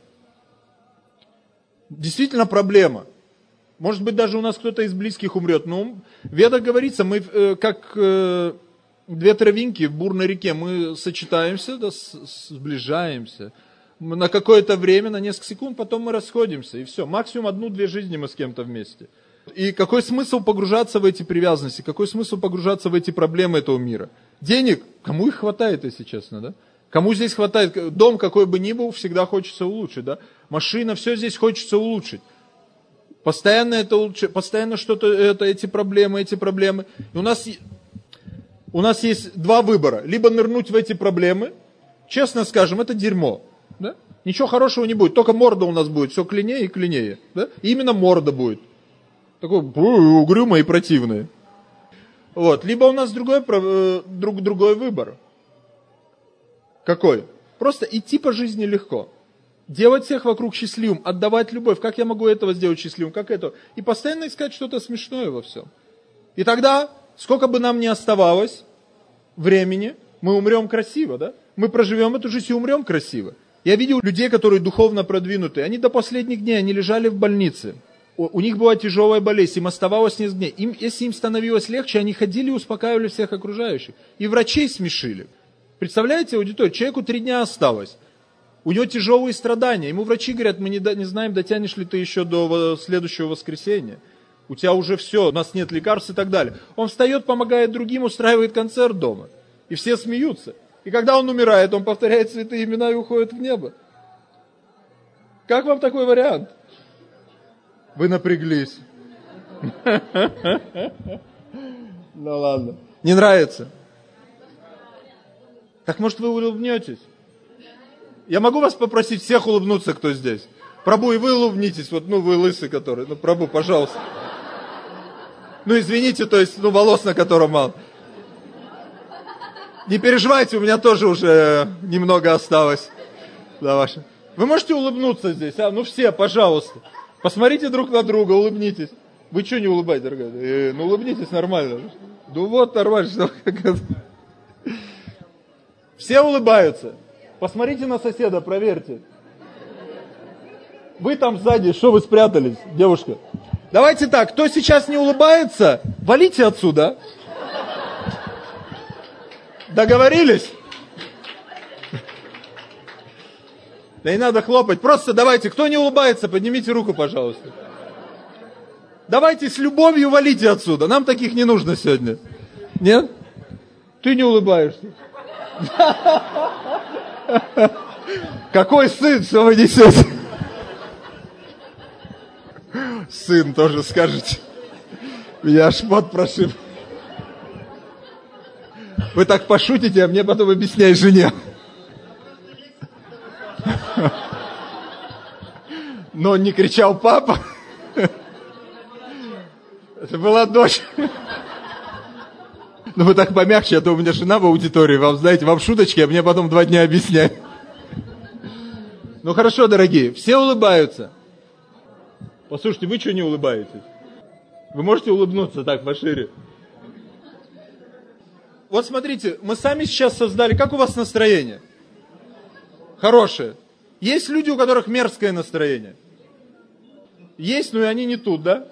Действительно проблема. Может быть, даже у нас кто-то из близких умрет. Но в Ведах говорится, мы э, как э, две травинки в бурной реке, мы сочетаемся, да, с, сближаемся. Мы на какое-то время, на несколько секунд, потом мы расходимся. И все. Максимум одну-две жизни мы с кем-то вместе. И какой смысл погружаться в эти привязанности? Какой смысл погружаться в эти проблемы этого мира? Денег? Кому их хватает, если честно, да? Кому здесь хватает? Дом, какой бы ни был, всегда хочется улучшить, да? Машина, все здесь хочется улучшить. Постоянно это улучшить, постоянно что-то, это, эти проблемы, эти проблемы. И у нас, у нас есть два выбора. Либо нырнуть в эти проблемы, честно скажем, это дерьмо, да? Ничего хорошего не будет, только морда у нас будет, все клинее и клинее, да? И именно морда будет. Такой угрюмый и противный. Вот. Либо у нас другой, друг, другой выбор. Какой? Просто идти по жизни легко. Делать всех вокруг счастливым, отдавать любовь. Как я могу этого сделать счастливым? Как это? И постоянно искать что-то смешное во всем. И тогда, сколько бы нам ни оставалось времени, мы умрем красиво, да? Мы проживем эту жизнь и умрем красиво. Я видел людей, которые духовно продвинуты. Они до последних дней, они лежали в больнице. У них была тяжелая болезнь, им оставалось несколько дней. Им, если им становилось легче, они ходили и успокаивали всех окружающих. И врачей смешили. Представляете, аудиторию, человеку три дня осталось. У него тяжелые страдания. Ему врачи говорят, мы не, не знаем, дотянешь ли ты еще до следующего воскресенья. У тебя уже все, у нас нет лекарств и так далее. Он встает, помогает другим, устраивает концерт дома. И все смеются. И когда он умирает, он повторяет святые имена и уходит в небо. Как вам такой вариант? Вы напряглись. Ну ладно. Не нравится? Так может вы улыбнетесь? Я могу вас попросить всех улыбнуться, кто здесь? Прабу, и вы улыбнитесь. Вот, ну вы лысый, который. Ну, Прабу, пожалуйста. Ну извините, то есть, ну волос на котором мало. Не переживайте, у меня тоже уже немного осталось. Да, ваше. Вы можете улыбнуться здесь, а? Ну все, пожалуйста. Посмотрите друг на друга, улыбнитесь. Вы что не улыбаетесь, дорогая? Э, ну улыбнитесь нормально. Ну вот, нормально. Все улыбаются. Посмотрите на соседа, проверьте. Вы там сзади, что вы спрятались, девушка? Давайте так, кто сейчас не улыбается, валите отсюда. Договорились? Да не надо хлопать. Просто давайте, кто не улыбается, поднимите руку, пожалуйста. Давайте с любовью валите отсюда. Нам таких не нужно сегодня. Нет? Ты не улыбаешься. Какой сын, что вы несете? Сын тоже скажете. Меня аж пот прошиб. Вы так пошутите, а мне потом объясняй жене. Но не кричал папа. Это была дочь. Ну вы так помягче, а то у меня жена в аудитории. Вам, знаете, вам шуточки, а мне потом два дня объясняют. Ну хорошо, дорогие, все улыбаются. Послушайте, вы что не улыбаетесь? Вы можете улыбнуться так пошире? Вот смотрите, мы сами сейчас создали... Как у вас настроение? Хорошее. Есть люди, у которых мерзкое настроение? Есть, но и они не тут, да?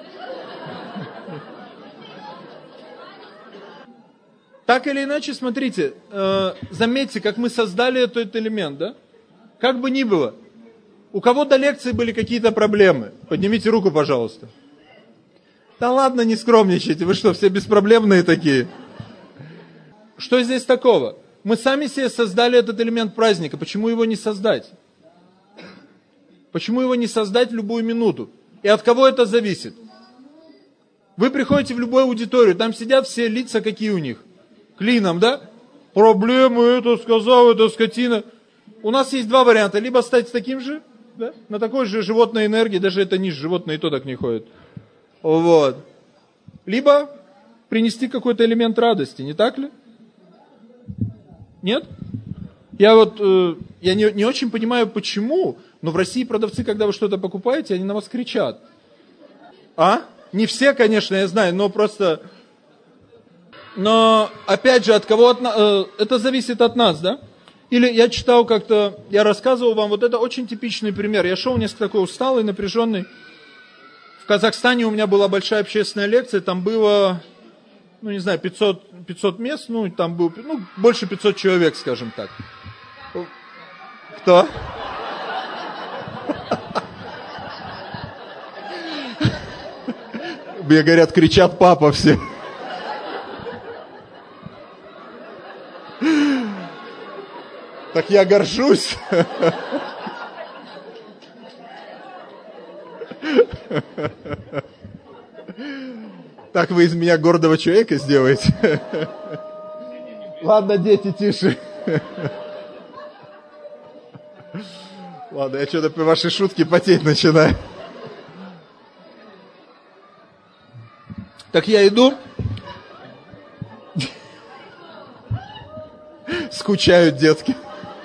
Так или иначе, смотрите, э, заметьте, как мы создали этот элемент, да? Как бы ни было. У кого до лекции были какие-то проблемы? Поднимите руку, пожалуйста. Да ладно, не скромничайте, вы что, все беспроблемные такие? Что здесь такого? Мы сами себе создали этот элемент праздника, почему его не создать? Почему его не создать в любую минуту? И от кого это зависит? Вы приходите в любую аудиторию, там сидят все лица, какие у них? Клином, да? Проблемы, это сказал, это скотина. у нас есть два варианта. Либо стать таким же, да, на такой же животной энергии, даже это ниже, животные и то так не ходят. Вот. Либо принести какой-то элемент радости, не так ли? Нет? Я вот, э, я не, не очень понимаю, почему, но в России продавцы, когда вы что-то покупаете, они на вас кричат. А? Не все, конечно, я знаю, но просто... Но, опять же, от кого от нас... Э, это зависит от нас, да? Или я читал как-то, я рассказывал вам, вот это очень типичный пример. Я шел несколько такой усталый, напряженный. В Казахстане у меня была большая общественная лекция, там было, ну не знаю, пятьсот, пятьсот мест, ну там было, ну, больше пятьсот человек, скажем так. Кто? Мне говорят, кричат папа все. Так я горжусь. Так вы из меня гордого человека сделаете. Ладно, дети, тише. Ладно, я что-то по вашей шутке потеть начинаю. Так я иду. Скучают детки.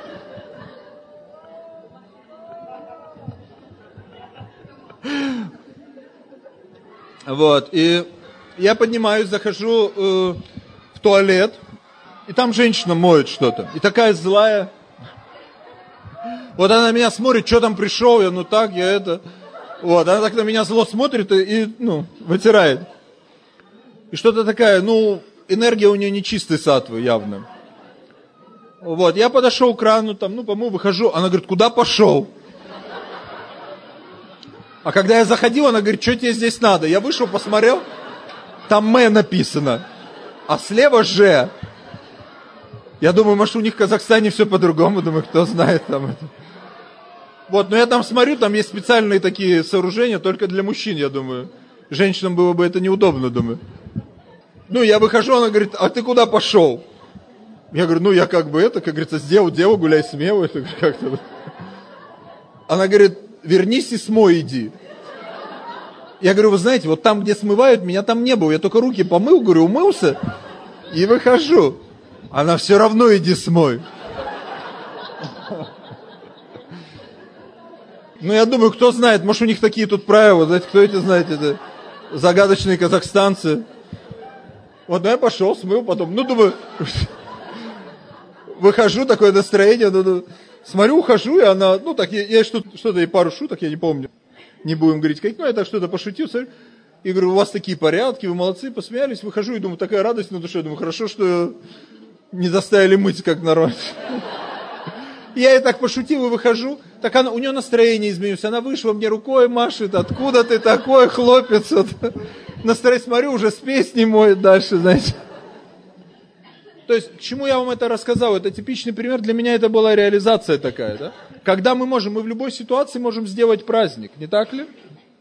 Вот, и я поднимаюсь, захожу э, в туалет, и там женщина моет что-то. И такая злая. Вот она на меня смотрит, что там пришел, я, ну так, я это... Вот, она так на меня зло смотрит и, и ну, вытирает. И что-то такая, ну, энергия у нее нечистой саттвы явно. Вот, я подошел к крану, там, ну, по-моему, выхожу, она говорит, куда пошел? А когда я заходил, она говорит, что тебе здесь надо? Я вышел, посмотрел, там «М» написано, а слева «Ж». Я думаю, может, у них в Казахстане все по-другому, думаю, кто знает там это. Вот, но я там смотрю, там есть специальные такие сооружения, только для мужчин, я думаю. Женщинам было бы это неудобно, думаю. Ну, я выхожу, она говорит, а ты куда пошел? Я говорю, ну, я как бы это, как говорится, сделал дело, гуляй смело. Это как-то... Она говорит, вернись и смой иди. Я говорю, вы знаете, вот там, где смывают, меня там не было. Я только руки помыл, говорю, умылся и выхожу. Она все равно иди смой. Ну, я думаю, кто знает, может, у них такие тут правила, знаете, кто эти знает, это загадочные казахстанцы. Вот, ну, я пошел, смыл потом, ну, думаю, выхожу, такое настроение, ну, ну, смотрю, ухожу, и она, ну, так, я, я что-то, что-то, и пару шуток, я не помню, не будем говорить, как, ну, я так что-то пошутил, смотрю, и говорю, у вас такие порядки, вы молодцы, посмеялись, выхожу, и думаю, такая радость на душе, думаю, хорошо, что не заставили мыть, как народ. Я ей так пошутил и выхожу, так она, у нее настроение изменилось, она вышла, мне рукой машет, откуда ты такой, хлопец, вот. Настроение, смотрю, уже с песней моет дальше, знаете. То есть, к чему я вам это рассказал, это типичный пример, для меня это была реализация такая, да? Когда мы можем, мы в любой ситуации можем сделать праздник, не так ли?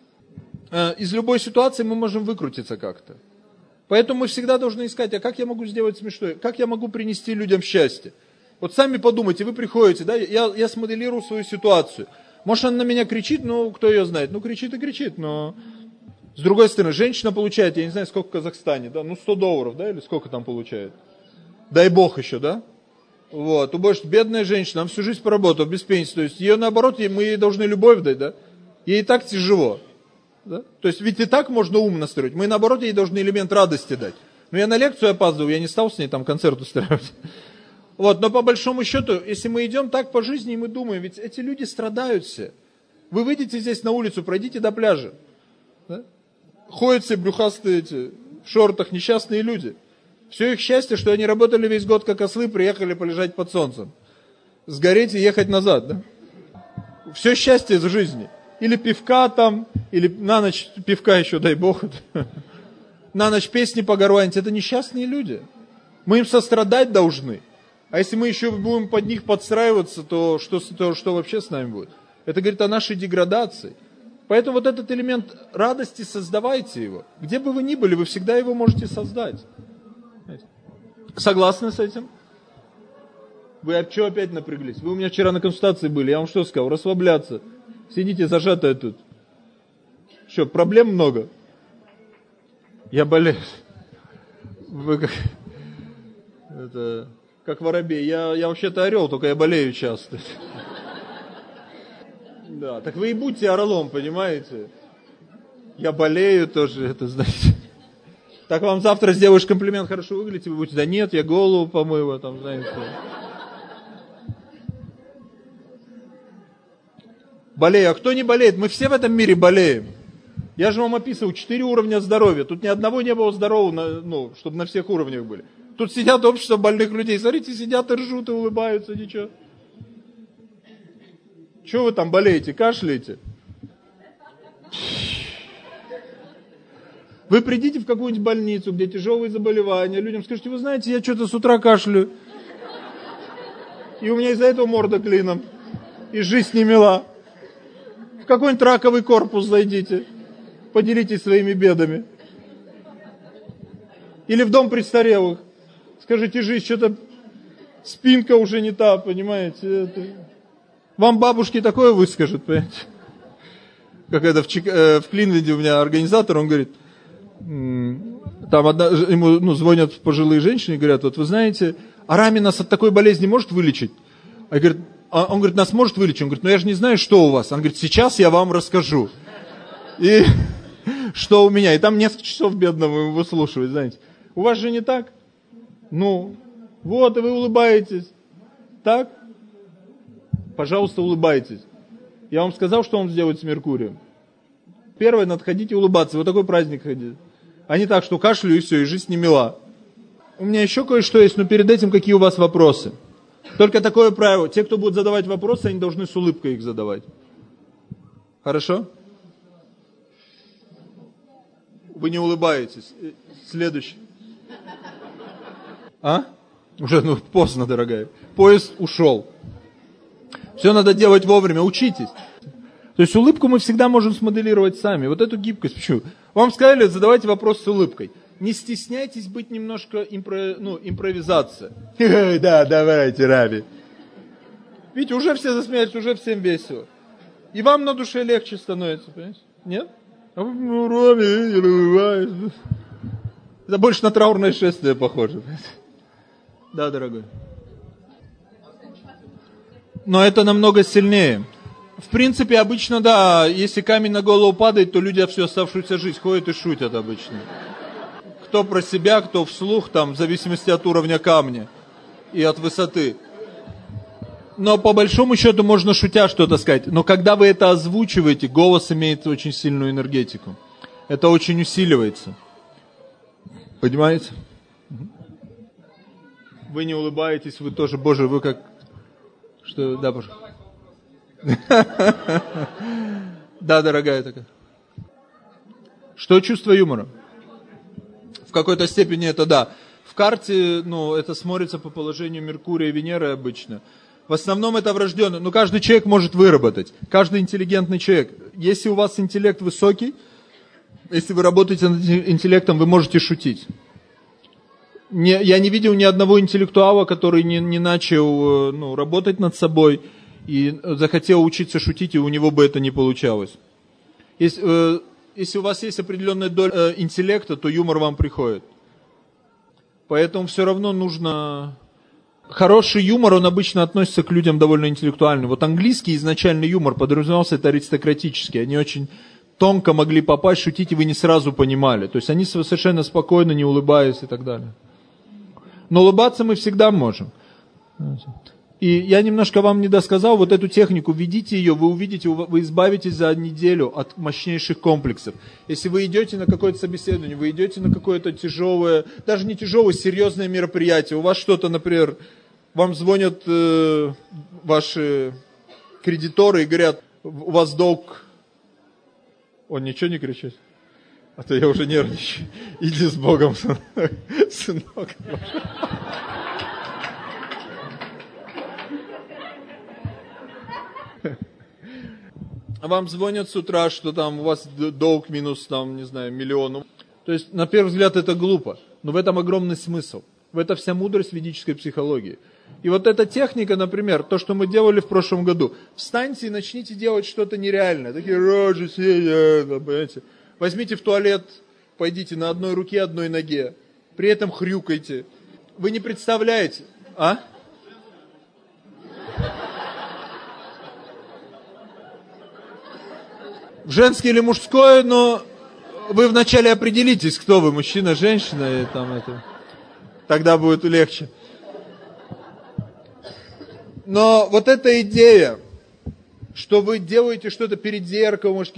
Из любой ситуации мы можем выкрутиться как-то. Поэтому мы всегда должны искать, а как я могу сделать смешное, как я могу принести людям счастье. Вот сами подумайте, вы приходите, да, я, я смоделирую свою ситуацию. Может, она на меня кричит, ну, кто ее знает, ну, кричит и кричит, но... С другой стороны, женщина получает, я не знаю, сколько в Казахстане, да, ну, сто долларов, да, или сколько там получает. Дай бог еще, да. Вот, убожь, бедная женщина, она всю жизнь поработала, без пенсии, то есть ее, наоборот, мы ей должны любовь дать, да. Ей и так тяжело, да. То есть, ведь и так можно ум настроить, мы, наоборот, ей должны элемент радости дать. Но я на лекцию опаздывал, я не стал с ней там концерт устраивать. Вот, но по большому счету, если мы идем так по жизни, и мы думаем, ведь эти люди страдают все. Вы выйдете здесь на улицу, пройдите до пляжа. Да? Ходят все брюхастые эти, в шортах, несчастные люди. Все их счастье, что они работали весь год как ослы, приехали полежать под солнцем. Сгореть и ехать назад, да? Все счастье из жизни. Или пивка там, или на ночь пивка еще, дай бог. На ночь песни погорланить. Это несчастные люди. Мы им сострадать должны. А если мы еще будем под них подстраиваться, то что, то что вообще с нами будет? Это говорит о нашей деградации. Поэтому вот этот элемент радости, создавайте его. Где бы вы ни были, вы всегда его можете создать. Согласны с этим? Вы что опять напряглись? Вы у меня вчера на консультации были, я вам что сказал? Расслабляться. Сидите зажатые тут. Что, проблем много? Я болею. Вы как... Это... Как воробей. Я, я вообще-то орел, только я болею часто. Да, так вы и будьте орлом, понимаете? Я болею тоже, это знаете. Так вам завтра сделаешь комплимент, хорошо выглядите, вы будете, да нет, я голову помыла, там, знаете. Болею. А кто не болеет? Мы все в этом мире болеем. Я же вам описывал четыре уровня здоровья. Тут ни одного не было здорового, ну, чтобы на всех уровнях были. Тут сидят общество больных людей. Смотрите, сидят и ржут, и улыбаются, ничего. Чего вы там болеете, кашляете? Вы придите в какую-нибудь больницу, где тяжелые заболевания, людям скажите, вы знаете, я что-то с утра кашляю. И у меня из-за этого морда клином. И жизнь не мила. В какой-нибудь раковый корпус зайдите. Поделитесь своими бедами. Или в дом престарелых. Скажите, жизнь, что-то спинка уже не та, понимаете. Это... Вам бабушки такое выскажут, понимаете. Как это в, Чик... э, в Клинвенде у меня организатор, он говорит, там одна, ему ну, звонят пожилые женщины и говорят, вот вы знаете, а Рами нас от такой болезни может вылечить? А говорит, а он говорит, нас может вылечить? Он говорит, ну я же не знаю, что у вас. Он говорит, сейчас я вам расскажу. И что у меня? И там несколько часов бедного выслушивать, знаете. У вас же не так? Ну, вот, и вы улыбаетесь. Так? Пожалуйста, улыбайтесь. Я вам сказал, что он сделает с Меркурием. Первое, надо ходить и улыбаться. Вот такой праздник ходить. А не так, что кашлю и все, и жизнь не мила. У меня еще кое-что есть, но перед этим какие у вас вопросы? Только такое правило. Те, кто будут задавать вопросы, они должны с улыбкой их задавать. Хорошо? Вы не улыбаетесь. Следующий. А? Уже ну, поздно, дорогая. Поезд ушел. Все надо делать вовремя. Учитесь. То есть улыбку мы всегда можем смоделировать сами. Вот эту гибкость. Почему? Вам сказали, задавайте вопрос с улыбкой. Не стесняйтесь быть немножко импро... ну, импровизация. Да, давайте, Раби. Видите, уже все засмеялись, уже всем весело. И вам на душе легче становится, понимаете? Нет? А вы, ну, Раби, я улыбаюсь. Это больше на траурное шествие похоже. Да, дорогой. Но это намного сильнее. В принципе, обычно, да, если камень на голову падает, то люди всю оставшуюся жизнь ходят и шутят обычно. Кто про себя, кто вслух, там, в зависимости от уровня камня и от высоты. Но по большому счету можно шутя что-то сказать. Но когда вы это озвучиваете, голос имеет очень сильную энергетику. Это очень усиливается. Понимаете? Вы не улыбаетесь, вы тоже, Боже, вы как... Что, да, Боже. Да, дорогая такая. Что чувство юмора? В какой-то степени это да. В карте, ну, это смотрится по положению Меркурия и Венеры обычно. В основном это врожденно. Но каждый человек может выработать. Каждый интеллигентный человек. Если у вас интеллект высокий, если вы работаете над интеллектом, вы можете шутить. Не, я не видел ни одного интеллектуала, который не, не начал ну, работать над собой и захотел учиться шутить, и у него бы это не получалось. Если, э, если у вас есть определенная доля э, интеллекта, то юмор вам приходит. Поэтому все равно нужно... Хороший юмор, он обычно относится к людям довольно интеллектуальным. Вот английский изначальный юмор подразумевался, это аристократический. Они очень тонко могли попасть, шутить, и вы не сразу понимали. То есть они совершенно спокойно, не улыбаясь и так далее. Но улыбаться мы всегда можем. И я немножко вам не досказал, вот эту технику, введите ее, вы увидите, вы избавитесь за неделю от мощнейших комплексов. Если вы идете на какое-то собеседование, вы идете на какое-то тяжелое, даже не тяжелое, серьезное мероприятие, у вас что-то, например, вам звонят э, ваши кредиторы и говорят, у вас долг, он ничего не кричит? А то я уже нервничаю. Иди с Богом, сынок. Сынок. Вам звонят с утра, что там у вас долг минус, там, не знаю, миллион. То есть, на первый взгляд, это глупо. Но в этом огромный смысл. В этом вся мудрость ведической психологии. И вот эта техника, например, то, что мы делали в прошлом году. Встаньте и начните делать что-то нереальное. Такие рожи, понимаете. Возьмите в туалет, пойдите на одной руке, одной ноге. При этом хрюкайте. Вы не представляете, а? Женский или мужской, но вы вначале определитесь, кто вы, мужчина, женщина, и там это. Тогда будет легче. Но вот эта идея, что вы делаете что-то перед зеркалом, может,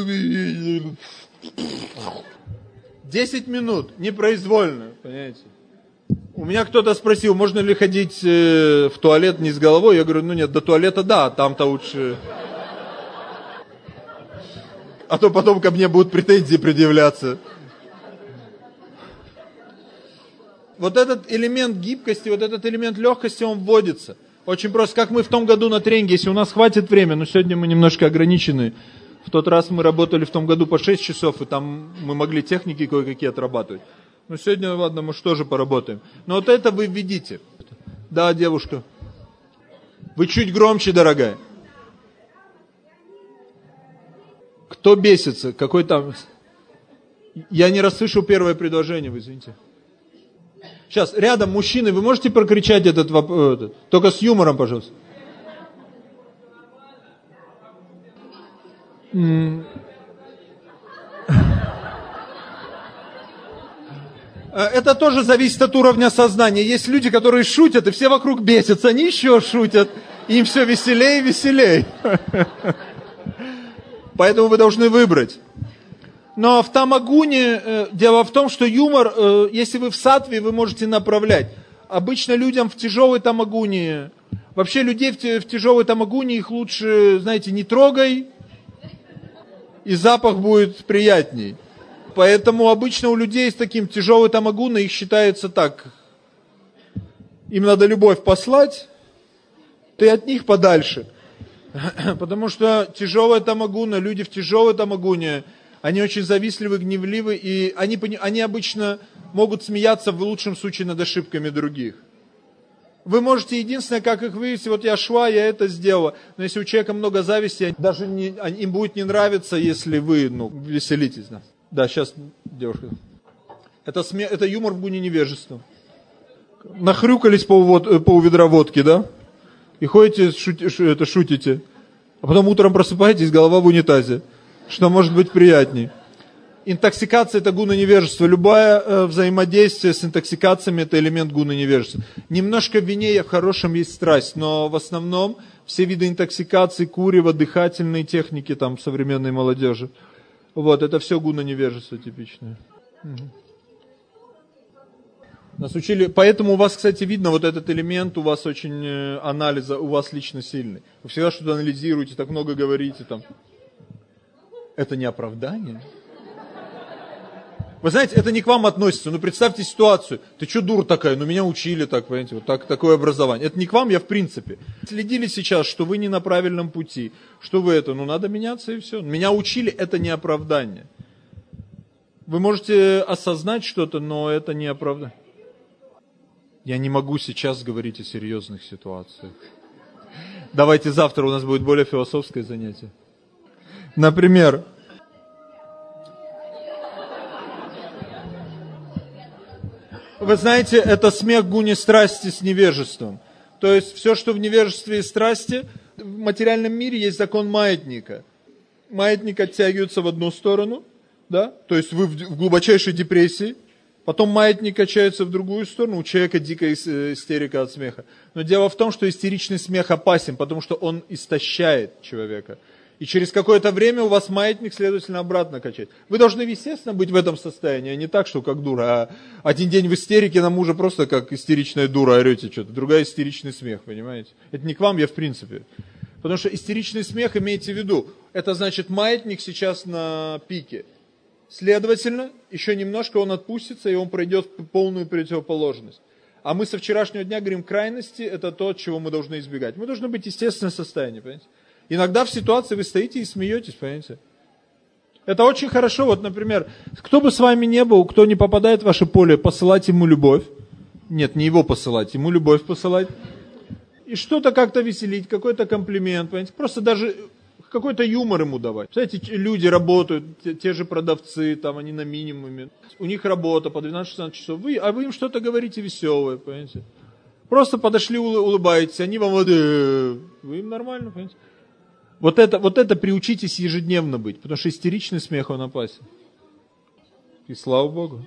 десять минут, непроизвольно, понимаете? У меня кто-то спросил, можно ли ходить в туалет не с головой, я говорю, ну нет, до туалета да, там-то лучше... А то потом ко мне будут претензии предъявляться. Вот этот элемент гибкости, вот этот элемент легкости, он вводится. Очень просто, как мы в том году на тренинге, если у нас хватит времени, но сегодня мы немножко ограничены. В тот раз мы работали в том году по шесть часов, и там мы могли техники кое-какие отрабатывать. Но сегодня, ладно, мы что же поработаем. Но вот это вы введите. Да, девушка. Вы чуть громче, дорогая. Кто бесится? Какой там... Я не расслышал первое предложение, вы извините. Сейчас, рядом мужчины, вы можете прокричать этот вопрос? Только с юмором, пожалуйста. Это тоже зависит от уровня сознания. Есть люди, которые шутят, и все вокруг бесятся. Они еще шутят. Им все веселее и веселее. Поэтому вы должны выбрать. Но в тамагуне э, дело в том, что юмор, э, если вы в саттве, вы можете направлять. Обычно людям в тяжелой тамагуне, вообще людей в, в тяжелой тамагуне, их лучше, знаете, не трогай, и запах будет приятней. Поэтому обычно у людей с таким тяжелой тамагуной их считается так. Им надо любовь послать, ты от них подальше. Потому что тяжелая тамагуна, люди в тяжелой тамагуне, они очень завистливы, гневливы, и они, они обычно могут смеяться в лучшем случае над ошибками других. Вы можете, единственное, как их вывести, вот я шла, я это сделала. Но если у человека много зависти, даже не, им будет не нравиться, если вы, ну, веселитесь. Да, да, сейчас, девушка. Это, сме, это юмор в гуне невежества. Нахрюкались пол, пол ведра водки, да? И ходите, шути, это, шутите. А потом утром просыпаетесь, голова в унитазе. Что может быть приятней? Интоксикация – это гуна невежества. Любое э, взаимодействие с интоксикациями – это элемент гуна невежества. Немножко в вине и в хорошем есть страсть, но в основном все виды интоксикации, курева, дыхательные техники там, современной молодежи. Вот, это все гуна невежества типичное. Угу. Нас учили, поэтому у вас, кстати, видно вот этот элемент, у вас очень э, анализа, у вас лично сильный. Вы всегда что-то анализируете, так много говорите там. Это не оправдание. Вы знаете, это не к вам относится. Ну, представьте ситуацию. Ты что, дура такая? Ну, меня учили так, понимаете, вот так, такое образование. Это не к вам, я в принципе. Следили сейчас, что вы не на правильном пути. Что вы это? Ну, надо меняться и все. Меня учили, это не оправдание. Вы можете осознать что-то, но это не оправдание. Я не могу сейчас говорить о серьезных ситуациях. Давайте завтра у нас будет более философское занятие. Например, вы знаете, это смех гуни страсти с невежеством. То есть все, что в невежестве и страсти, в материальном мире есть закон маятника. Маятник оттягивается в одну сторону, да? То есть вы в глубочайшей депрессии. Потом маятник качается в другую сторону, у человека дикая истерика от смеха. Но дело в том, что истеричный смех опасен, потому что он истощает человека. И через какое-то время у вас маятник, следовательно, обратно качает. Вы должны, естественно, быть в этом состоянии, а не так, что как дура. А один день в истерике на мужа просто как истеричная дура орете что-то. Другая истеричный смех, понимаете? Это не к вам, я в принципе. Потому что истеричный смех, имейте в виду, это значит маятник сейчас на пике. Следовательно, еще немножко он отпустится, и он пройдет полную противоположность. А мы со вчерашнего дня говорим, крайности – это то, чего мы должны избегать. Мы должны быть в естественном состоянии, понимаете? Иногда в ситуации вы стоите и смеетесь, понимаете? Это очень хорошо. Вот, например, кто бы с вами не был, кто не попадает в ваше поле, посылать ему любовь. Нет, не его посылать, ему любовь посылать. и что-то как-то веселить, какой-то комплимент, понимаете, просто даже какой-то юмор ему давать. Знаете, люди работают, те, те же продавцы, там они на минимуме, у них работа по двенадцать-шестнадцать часов, вы, а вы им что-то говорите веселое, понимаете. Просто подошли, улыбаетесь, они вам, вот, э, вы им нормально, понимаете. Вот это, вот это приучитесь ежедневно быть, потому что истеричный смех, он опасен. И слава Богу.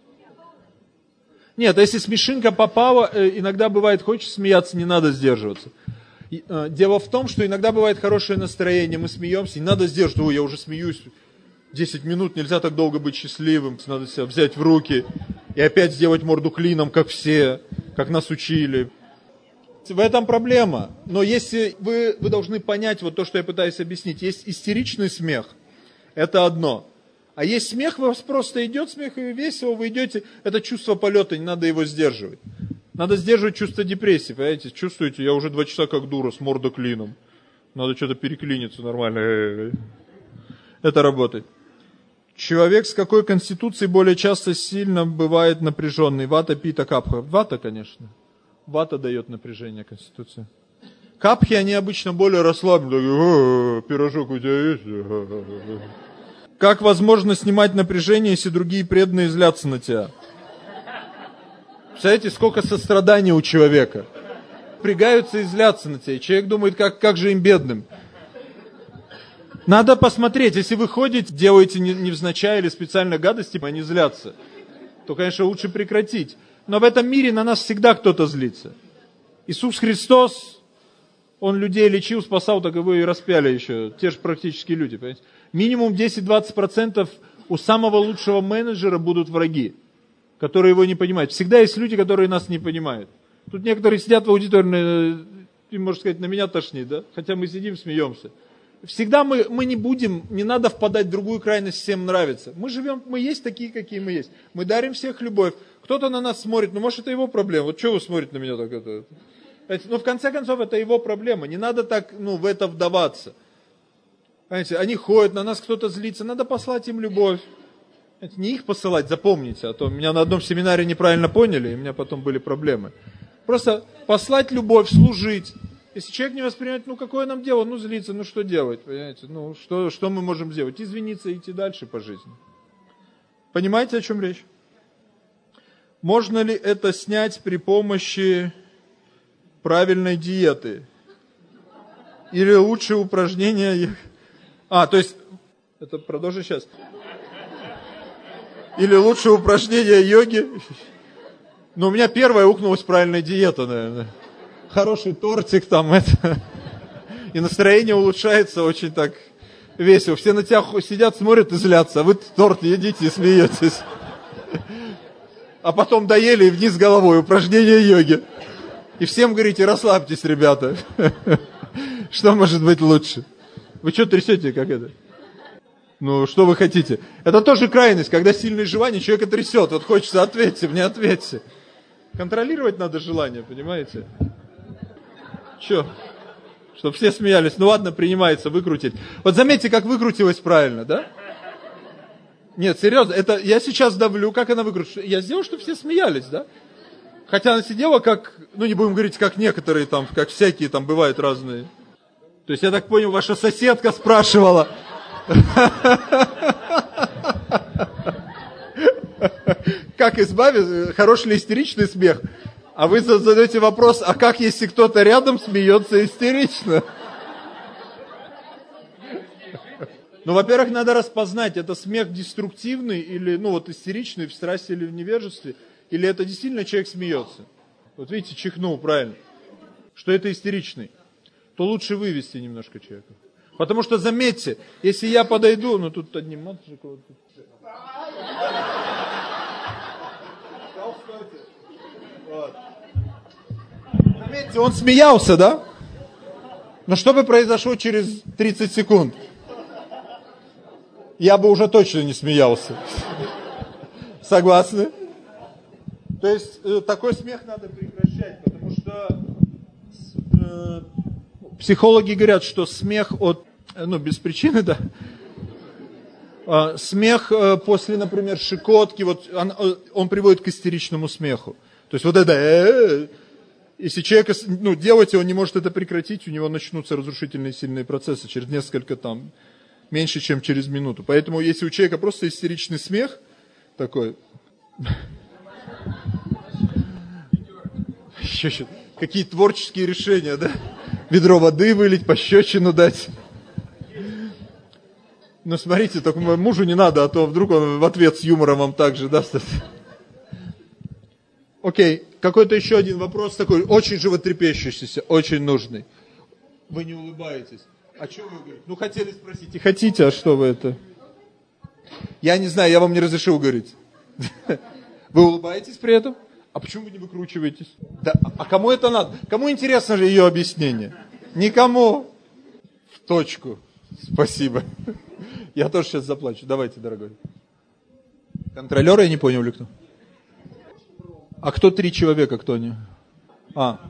Нет, а если смешинка попала, иногда бывает, хочешь смеяться, не надо сдерживаться. Дело в том, что иногда бывает хорошее настроение, мы смеемся, не надо сдерживаться, ой, я уже смеюсь, десять минут, нельзя так долго быть счастливым, надо себя взять в руки и опять сделать морду клином, как все, как нас учили. В этом проблема. Но если вы, вы должны понять вот то, что я пытаюсь объяснить, есть истеричный смех, это одно. А есть смех, у вас просто идет смех, и весело, вы идете, это чувство полета, не надо его сдерживать. Надо сдерживать чувство депрессии, понимаете? Чувствуете, я уже два часа как дура, с мордой клином. Надо что-то переклиниться нормально. Это работает. Человек с какой конституцией более часто сильно бывает напряженный? Вата, пита, капха. Вата, конечно. Вата дает напряжение конституции. Капхи, они обычно более расслаблены. Пирожок у тебя есть? Как возможно снимать напряжение, если другие преданные злятся на тебя? Представляете, сколько сострадания у человека. Пригаются и злятся на тебя. И человек думает, как, как же им бедным. Надо посмотреть, если вы ходите, делаете невзначай или специально гадости, они злятся, то, конечно, лучше прекратить. Но в этом мире на нас всегда кто-то злится. Иисус Христос, Он людей лечил, спасал, так его и распяли еще. Те же практически люди, понимаете? Минимум десять-двадцать процентов у самого лучшего менеджера будут враги, которые его не понимают. Всегда есть люди, которые нас не понимают. Тут некоторые сидят в аудитории, и, можно сказать, на меня тошнит, да? Хотя мы сидим, смеемся. Всегда мы, мы не будем, не надо впадать в другую крайность, всем нравится. Мы живем, мы есть такие, какие мы есть. Мы дарим всех любовь. Кто-то на нас смотрит, ну может это его проблема. Вот что вы смотрите на меня так? Это? Ну в конце концов это его проблема. Не надо так ну, в это вдаваться. Понимаете, они ходят, на нас кто-то злится, надо послать им любовь. Не их посылать, запомните, а то меня на одном семинаре неправильно поняли, и у меня потом были проблемы. Просто послать любовь, служить. Если человек не воспринимает, ну какое нам дело, ну злиться, ну что делать, понимаете, ну что, что мы можем сделать? Извиниться и идти дальше по жизни. Понимаете, о чем речь? Можно ли это снять при помощи правильной диеты? Или лучше упражнения... А, то есть, это продолжу сейчас. Или лучше упражнения йоги. Но у меня первая укнулась правильная диета, наверное. Хороший тортик там, это. И настроение улучшается очень так весело. Все на тебя сидят, смотрят и злятся, а вы торт едите и смеетесь. А потом доели и вниз головой, упражнения йоги. И всем говорите, расслабьтесь, ребята. Что может быть лучше? Вы что трясете, как это? Ну, что вы хотите? Это тоже крайность, когда сильное желание, человека трясет. Вот хочется, ответьте мне, ответьте. Контролировать надо желание, понимаете? Че? Чтобы все смеялись. Ну ладно, принимается, выкрутить. Вот заметьте, как выкрутилась правильно, да? Нет, серьезно, это я сейчас давлю, как она выкрутилась. Я сделал, чтобы все смеялись, да? Хотя она сидела как, ну не будем говорить, как некоторые там, как всякие там бывают разные. То есть, я так понял, ваша соседка спрашивала. Как избавиться? Хороший ли истеричный смех? А вы задаете вопрос, а как, если кто-то рядом смеется истерично? Ну, во-первых, надо распознать, это смех деструктивный или, ну, вот истеричный в страсти или в невежестве, или это действительно человек смеется. Вот видите, чихнул, правильно. Что это истеричный. То лучше вывести немножко человека. Потому что, заметьте, если я подойду, ну тут одним матушком... Заметьте, он смеялся, да? Но что бы произошло через тридцать секунд? Я бы уже точно не смеялся. Согласны? То есть, такой смех надо прекращать, потому что... Психологи говорят, что смех от, ну, без причины, да, смех после, например, щекотки, вот, он, он приводит к истеричному смеху. То есть, вот это, Если человек, ну, делать, он не может это прекратить, у него начнутся разрушительные сильные процессы через несколько там, меньше, чем через минуту. Поэтому если у человека просто истеричный смех, такой... Какие творческие решения, да? Ведро воды вылить, пощечину дать. Ну, смотрите, только мужу не надо, а то вдруг он в ответ с юмором вам так же даст. Окей, какой-то еще один вопрос такой, очень животрепещущийся, очень нужный. Вы не улыбаетесь. А что вы говорите? Ну, хотели спросить, и хотите, а что вы это? Я не знаю, я вам не разрешил говорить. Вы улыбаетесь при этом? А почему вы не выкручиваетесь? Да, а кому это надо? Кому интересно же ее объяснение? Никому. В точку. Спасибо. Я тоже сейчас заплачу. Давайте, дорогой. Контролер, я не понял, или кто? А кто три человека, кто они? А.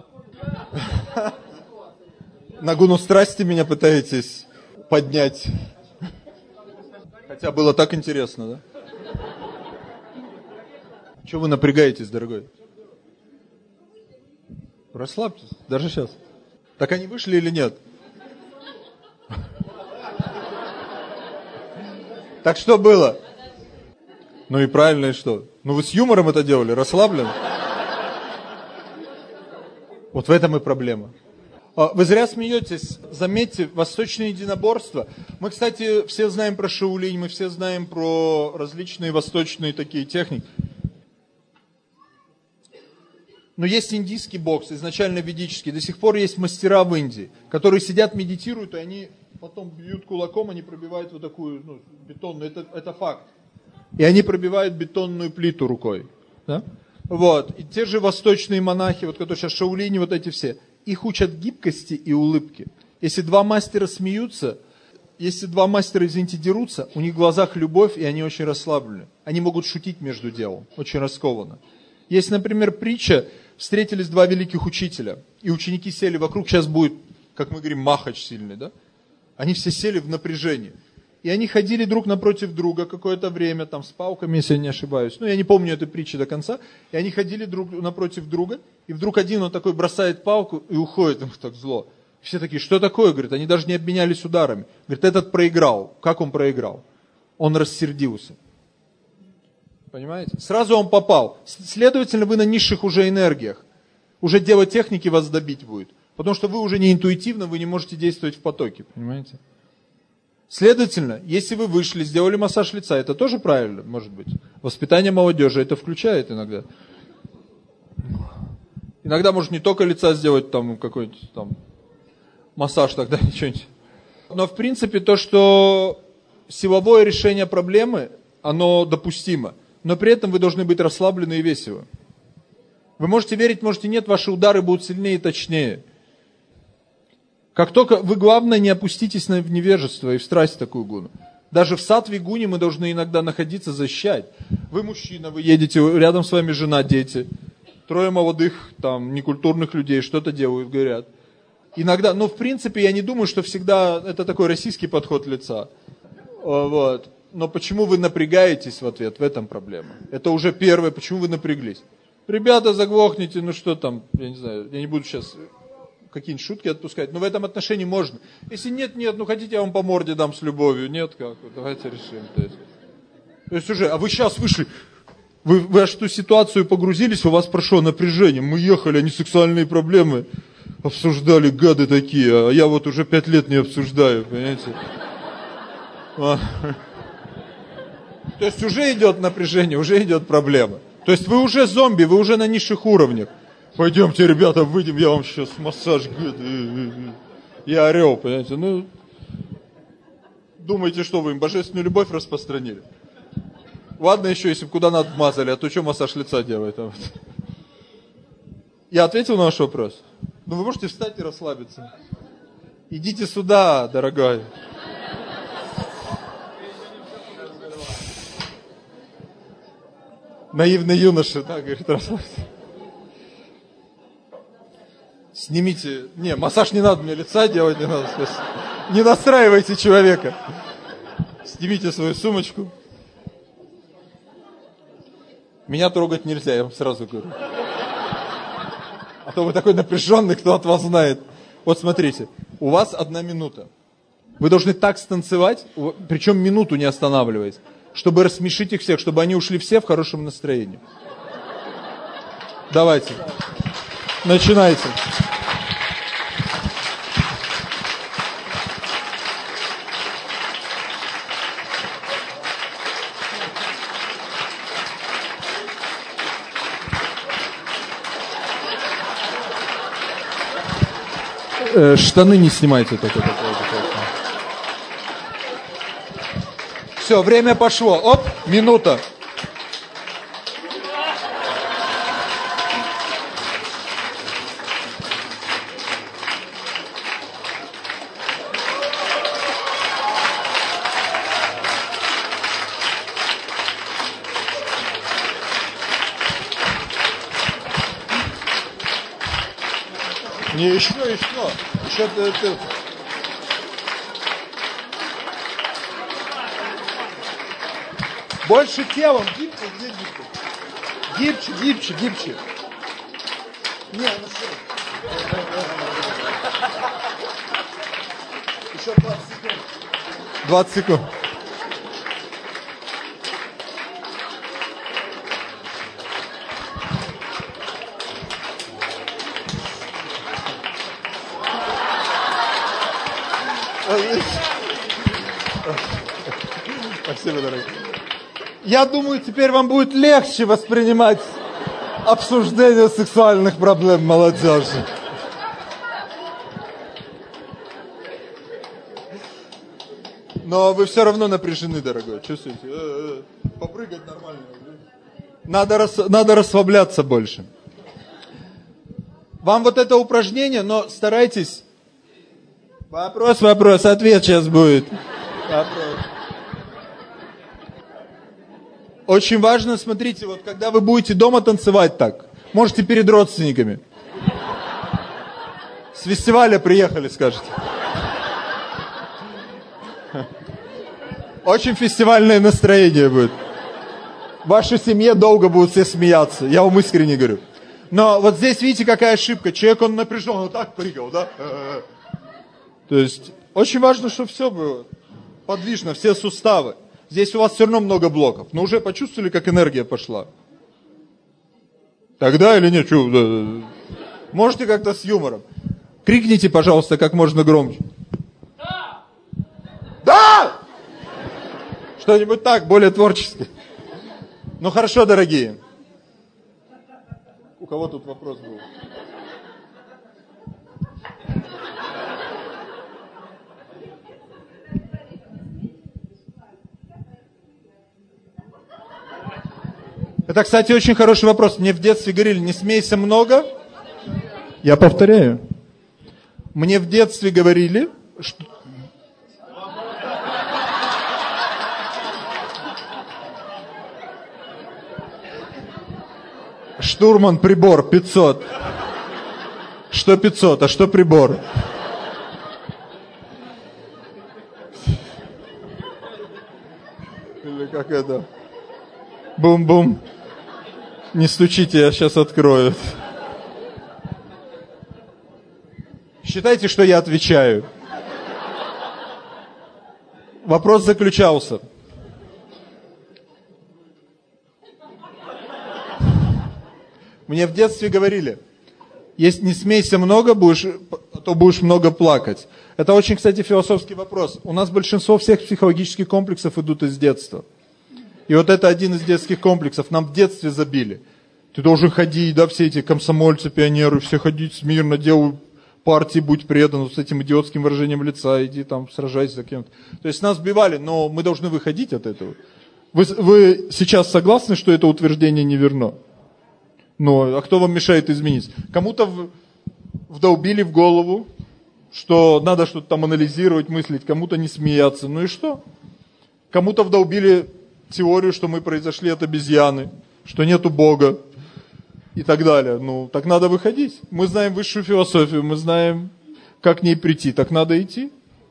На гуну страсти меня пытаетесь поднять. Хотя было так интересно, да? Чего вы напрягаетесь, дорогой? Расслабьтесь, даже сейчас. Так они вышли или нет? Так что было? Ну и правильно, и что? Ну вы с юмором это делали, расслабленно? Вот в этом и проблема. Вы зря смеетесь. Заметьте, восточное единоборство. Мы, кстати, все знаем про шаолинь, мы все знаем про различные восточные такие техники. Но есть индийский бокс, изначально ведический. До сих пор есть мастера в Индии, которые сидят, медитируют, и они потом бьют кулаком, они пробивают вот такую, ну, бетонную, это, это факт. И они пробивают бетонную плиту рукой. Да? Вот. И те же восточные монахи, вот которые сейчас шаолини, вот эти все, их учат гибкости и улыбки. Если два мастера смеются, если два мастера, извините, дерутся, у них в глазах любовь, и они очень расслаблены. Они могут шутить между делом, очень раскованно. Есть, например, притча, встретились два великих учителя, и ученики сели вокруг, сейчас будет, как мы говорим, махач сильный, да? Они все сели в напряжении. И они ходили друг напротив друга какое-то время, там, с палками, если я не ошибаюсь. Ну, я не помню этой притчи до конца. И они ходили друг напротив друга, и вдруг один, он такой бросает палку и уходит, ему так зло. Все такие, что такое? Говорит, они даже не обменялись ударами. Говорит, этот проиграл. Как он проиграл? Он рассердился. Понимаете? Сразу он попал. Следовательно, вы на низших уже энергиях. Уже дело техники вас добить будет. Потому что вы уже не интуитивно, вы не можете действовать в потоке. Понимаете? Следовательно, если вы вышли, сделали массаж лица, это тоже правильно, может быть. Воспитание молодежи это включает иногда. Иногда может не только лица сделать, там какой-нибудь там массаж тогда, ничего-нибудь. Но в принципе то, что силовое решение проблемы, оно допустимо. Но при этом вы должны быть расслаблены и веселы. Вы можете верить, можете нет, ваши удары будут сильнее и точнее. Как только вы, главное, не опуститесь в невежество и в страсть такую гуну. Даже в саттве гуне мы должны иногда находиться, защищать. Вы мужчина, вы едете, рядом с вами жена, дети. Трое молодых, там, некультурных людей что-то делают, говорят. Иногда, но в принципе я не думаю, что всегда это такой российский подход лица. Вот. Но почему вы напрягаетесь в ответ, в этом проблема. Это уже первое, почему вы напряглись. Ребята, заглохните, ну что там, я не знаю, я не буду сейчас какие-нибудь шутки отпускать, но в этом отношении можно. Если нет, нет, ну хотите, я вам по морде дам с любовью, нет, как, давайте решим. То есть, то есть уже, а вы сейчас вышли, вы, вы аж в ту ситуацию погрузились, у вас прошло напряжение, мы ехали, они сексуальные проблемы обсуждали, гады такие, а я вот уже пять лет не обсуждаю, понимаете. А. То есть уже идет напряжение, уже идет проблема. То есть вы уже зомби, вы уже на низших уровнях. Пойдемте, ребята, выйдем, я вам сейчас массаж. Я орел, понимаете. Ну, думаете, что вы им божественную любовь распространили? Ладно еще, если бы куда надо мазали, а то что массаж лица делает? Я ответил на ваш вопрос? Ну, вы можете встать и расслабиться. Идите сюда, дорогая. Наивный юноша, да, говорит, расслабься. Снимите, не, массаж не надо, мне лица делать не надо, не настраивайте человека. Снимите свою сумочку. Меня трогать нельзя, я вам сразу говорю. А то вы такой напряженный, кто от вас знает. Вот смотрите, у вас одна минута. Вы должны так станцевать, причем минуту не останавливаясь, чтобы рассмешить их всех, чтобы они ушли все в хорошем настроении. Давайте. Начинайте. Э, штаны не снимайте только. только, только. Все, время пошло. Оп, минута. Не, еще, еще. Еще ты, ты. Больше телом. Гибче, здесь гибче. Гибче, гибче, гибче. Не, ну что? Еще двадцать секунд. двадцать секунд. Спасибо, дорогой. Я думаю, теперь вам будет легче воспринимать обсуждение сексуальных проблем молодежи. Но вы все равно напряжены, дорогой. Чувствуете? Попрыгать нормально. Надо, рас... Надо расслабляться больше. Вам вот это упражнение, но старайтесь... Вопрос, вопрос, ответ сейчас будет. Вопрос. Очень важно, смотрите, вот когда вы будете дома танцевать так, можете перед родственниками. С фестиваля приехали, скажете. Очень фестивальное настроение будет. В вашей семье долго будут все смеяться, я вам искренне говорю. Но вот здесь видите, какая ошибка. Человек, он напряжен, он так прыгал, да? То есть, очень важно, чтобы все было подвижно, все суставы. Здесь у вас все равно много блоков. Но уже почувствовали, как энергия пошла? Тогда или нет? Чё? Можете как-то с юмором. Крикните, пожалуйста, как можно громче. Да! Да! Что-нибудь так, более творчески. Ну хорошо, дорогие. У кого тут вопрос был? Это, кстати, очень хороший вопрос. Мне в детстве говорили, не смейся много. Я повторяю. Мне в детстве говорили, что... Штурман, прибор, пятьсот. Что пятьсот, а что прибор? Или как это? Бум-бум. Не стучите, я сейчас открою. Считайте, что я отвечаю. Вопрос заключался. Мне в детстве говорили, если не смейся много, будешь, то будешь много плакать. Это очень, кстати, философский вопрос. У нас большинство всех психологических комплексов идут из детства. И вот это один из детских комплексов. Нам в детстве забили. Ты должен ходить, да, все эти комсомольцы, пионеры, все ходить смирно, делай партии, будь предан, с этим идиотским выражением лица, иди там, сражайся за кем-то. То есть нас сбивали, но мы должны выходить от этого. Вы, вы сейчас согласны, что это утверждение неверно? Ну, а кто вам мешает изменить? Кому-то в, вдолбили в голову, что надо что-то там анализировать, мыслить, кому-то не смеяться. Ну и что? Кому-то вдолбили теорию, что мы произошли от обезьяны, что нету Бога и так далее. Ну, так надо выходить. Мы знаем высшую философию, мы знаем, как к ней прийти. Так надо идти.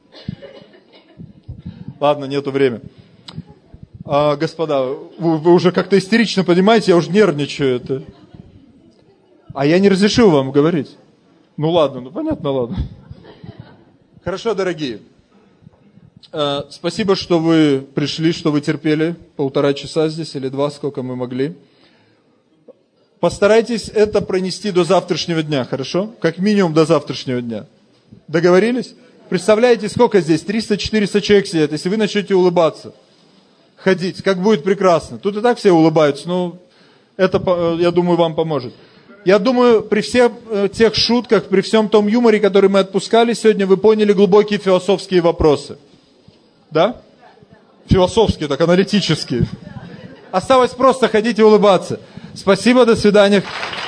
Ладно, нету времени. А, господа, вы, вы уже как-то истерично понимаете, я уже нервничаю. Это. А я не разрешил вам говорить. Ну ладно, ну понятно, ладно. Хорошо, дорогие. Э, спасибо, что вы пришли, что вы терпели полтора часа здесь или два, сколько мы могли. Постарайтесь это пронести до завтрашнего дня, хорошо? Как минимум до завтрашнего дня. Договорились? Представляете, сколько здесь? триста-четыреста человек сидят. Если вы начнете улыбаться, ходить, как будет прекрасно. Тут и так все улыбаются, но это, я думаю, вам поможет. Я думаю, при всех тех шутках, при всем том юморе, который мы отпускали сегодня, вы поняли глубокие философские вопросы. Да? Философские, так аналитические. Осталось просто ходить и улыбаться. Спасибо, до свидания.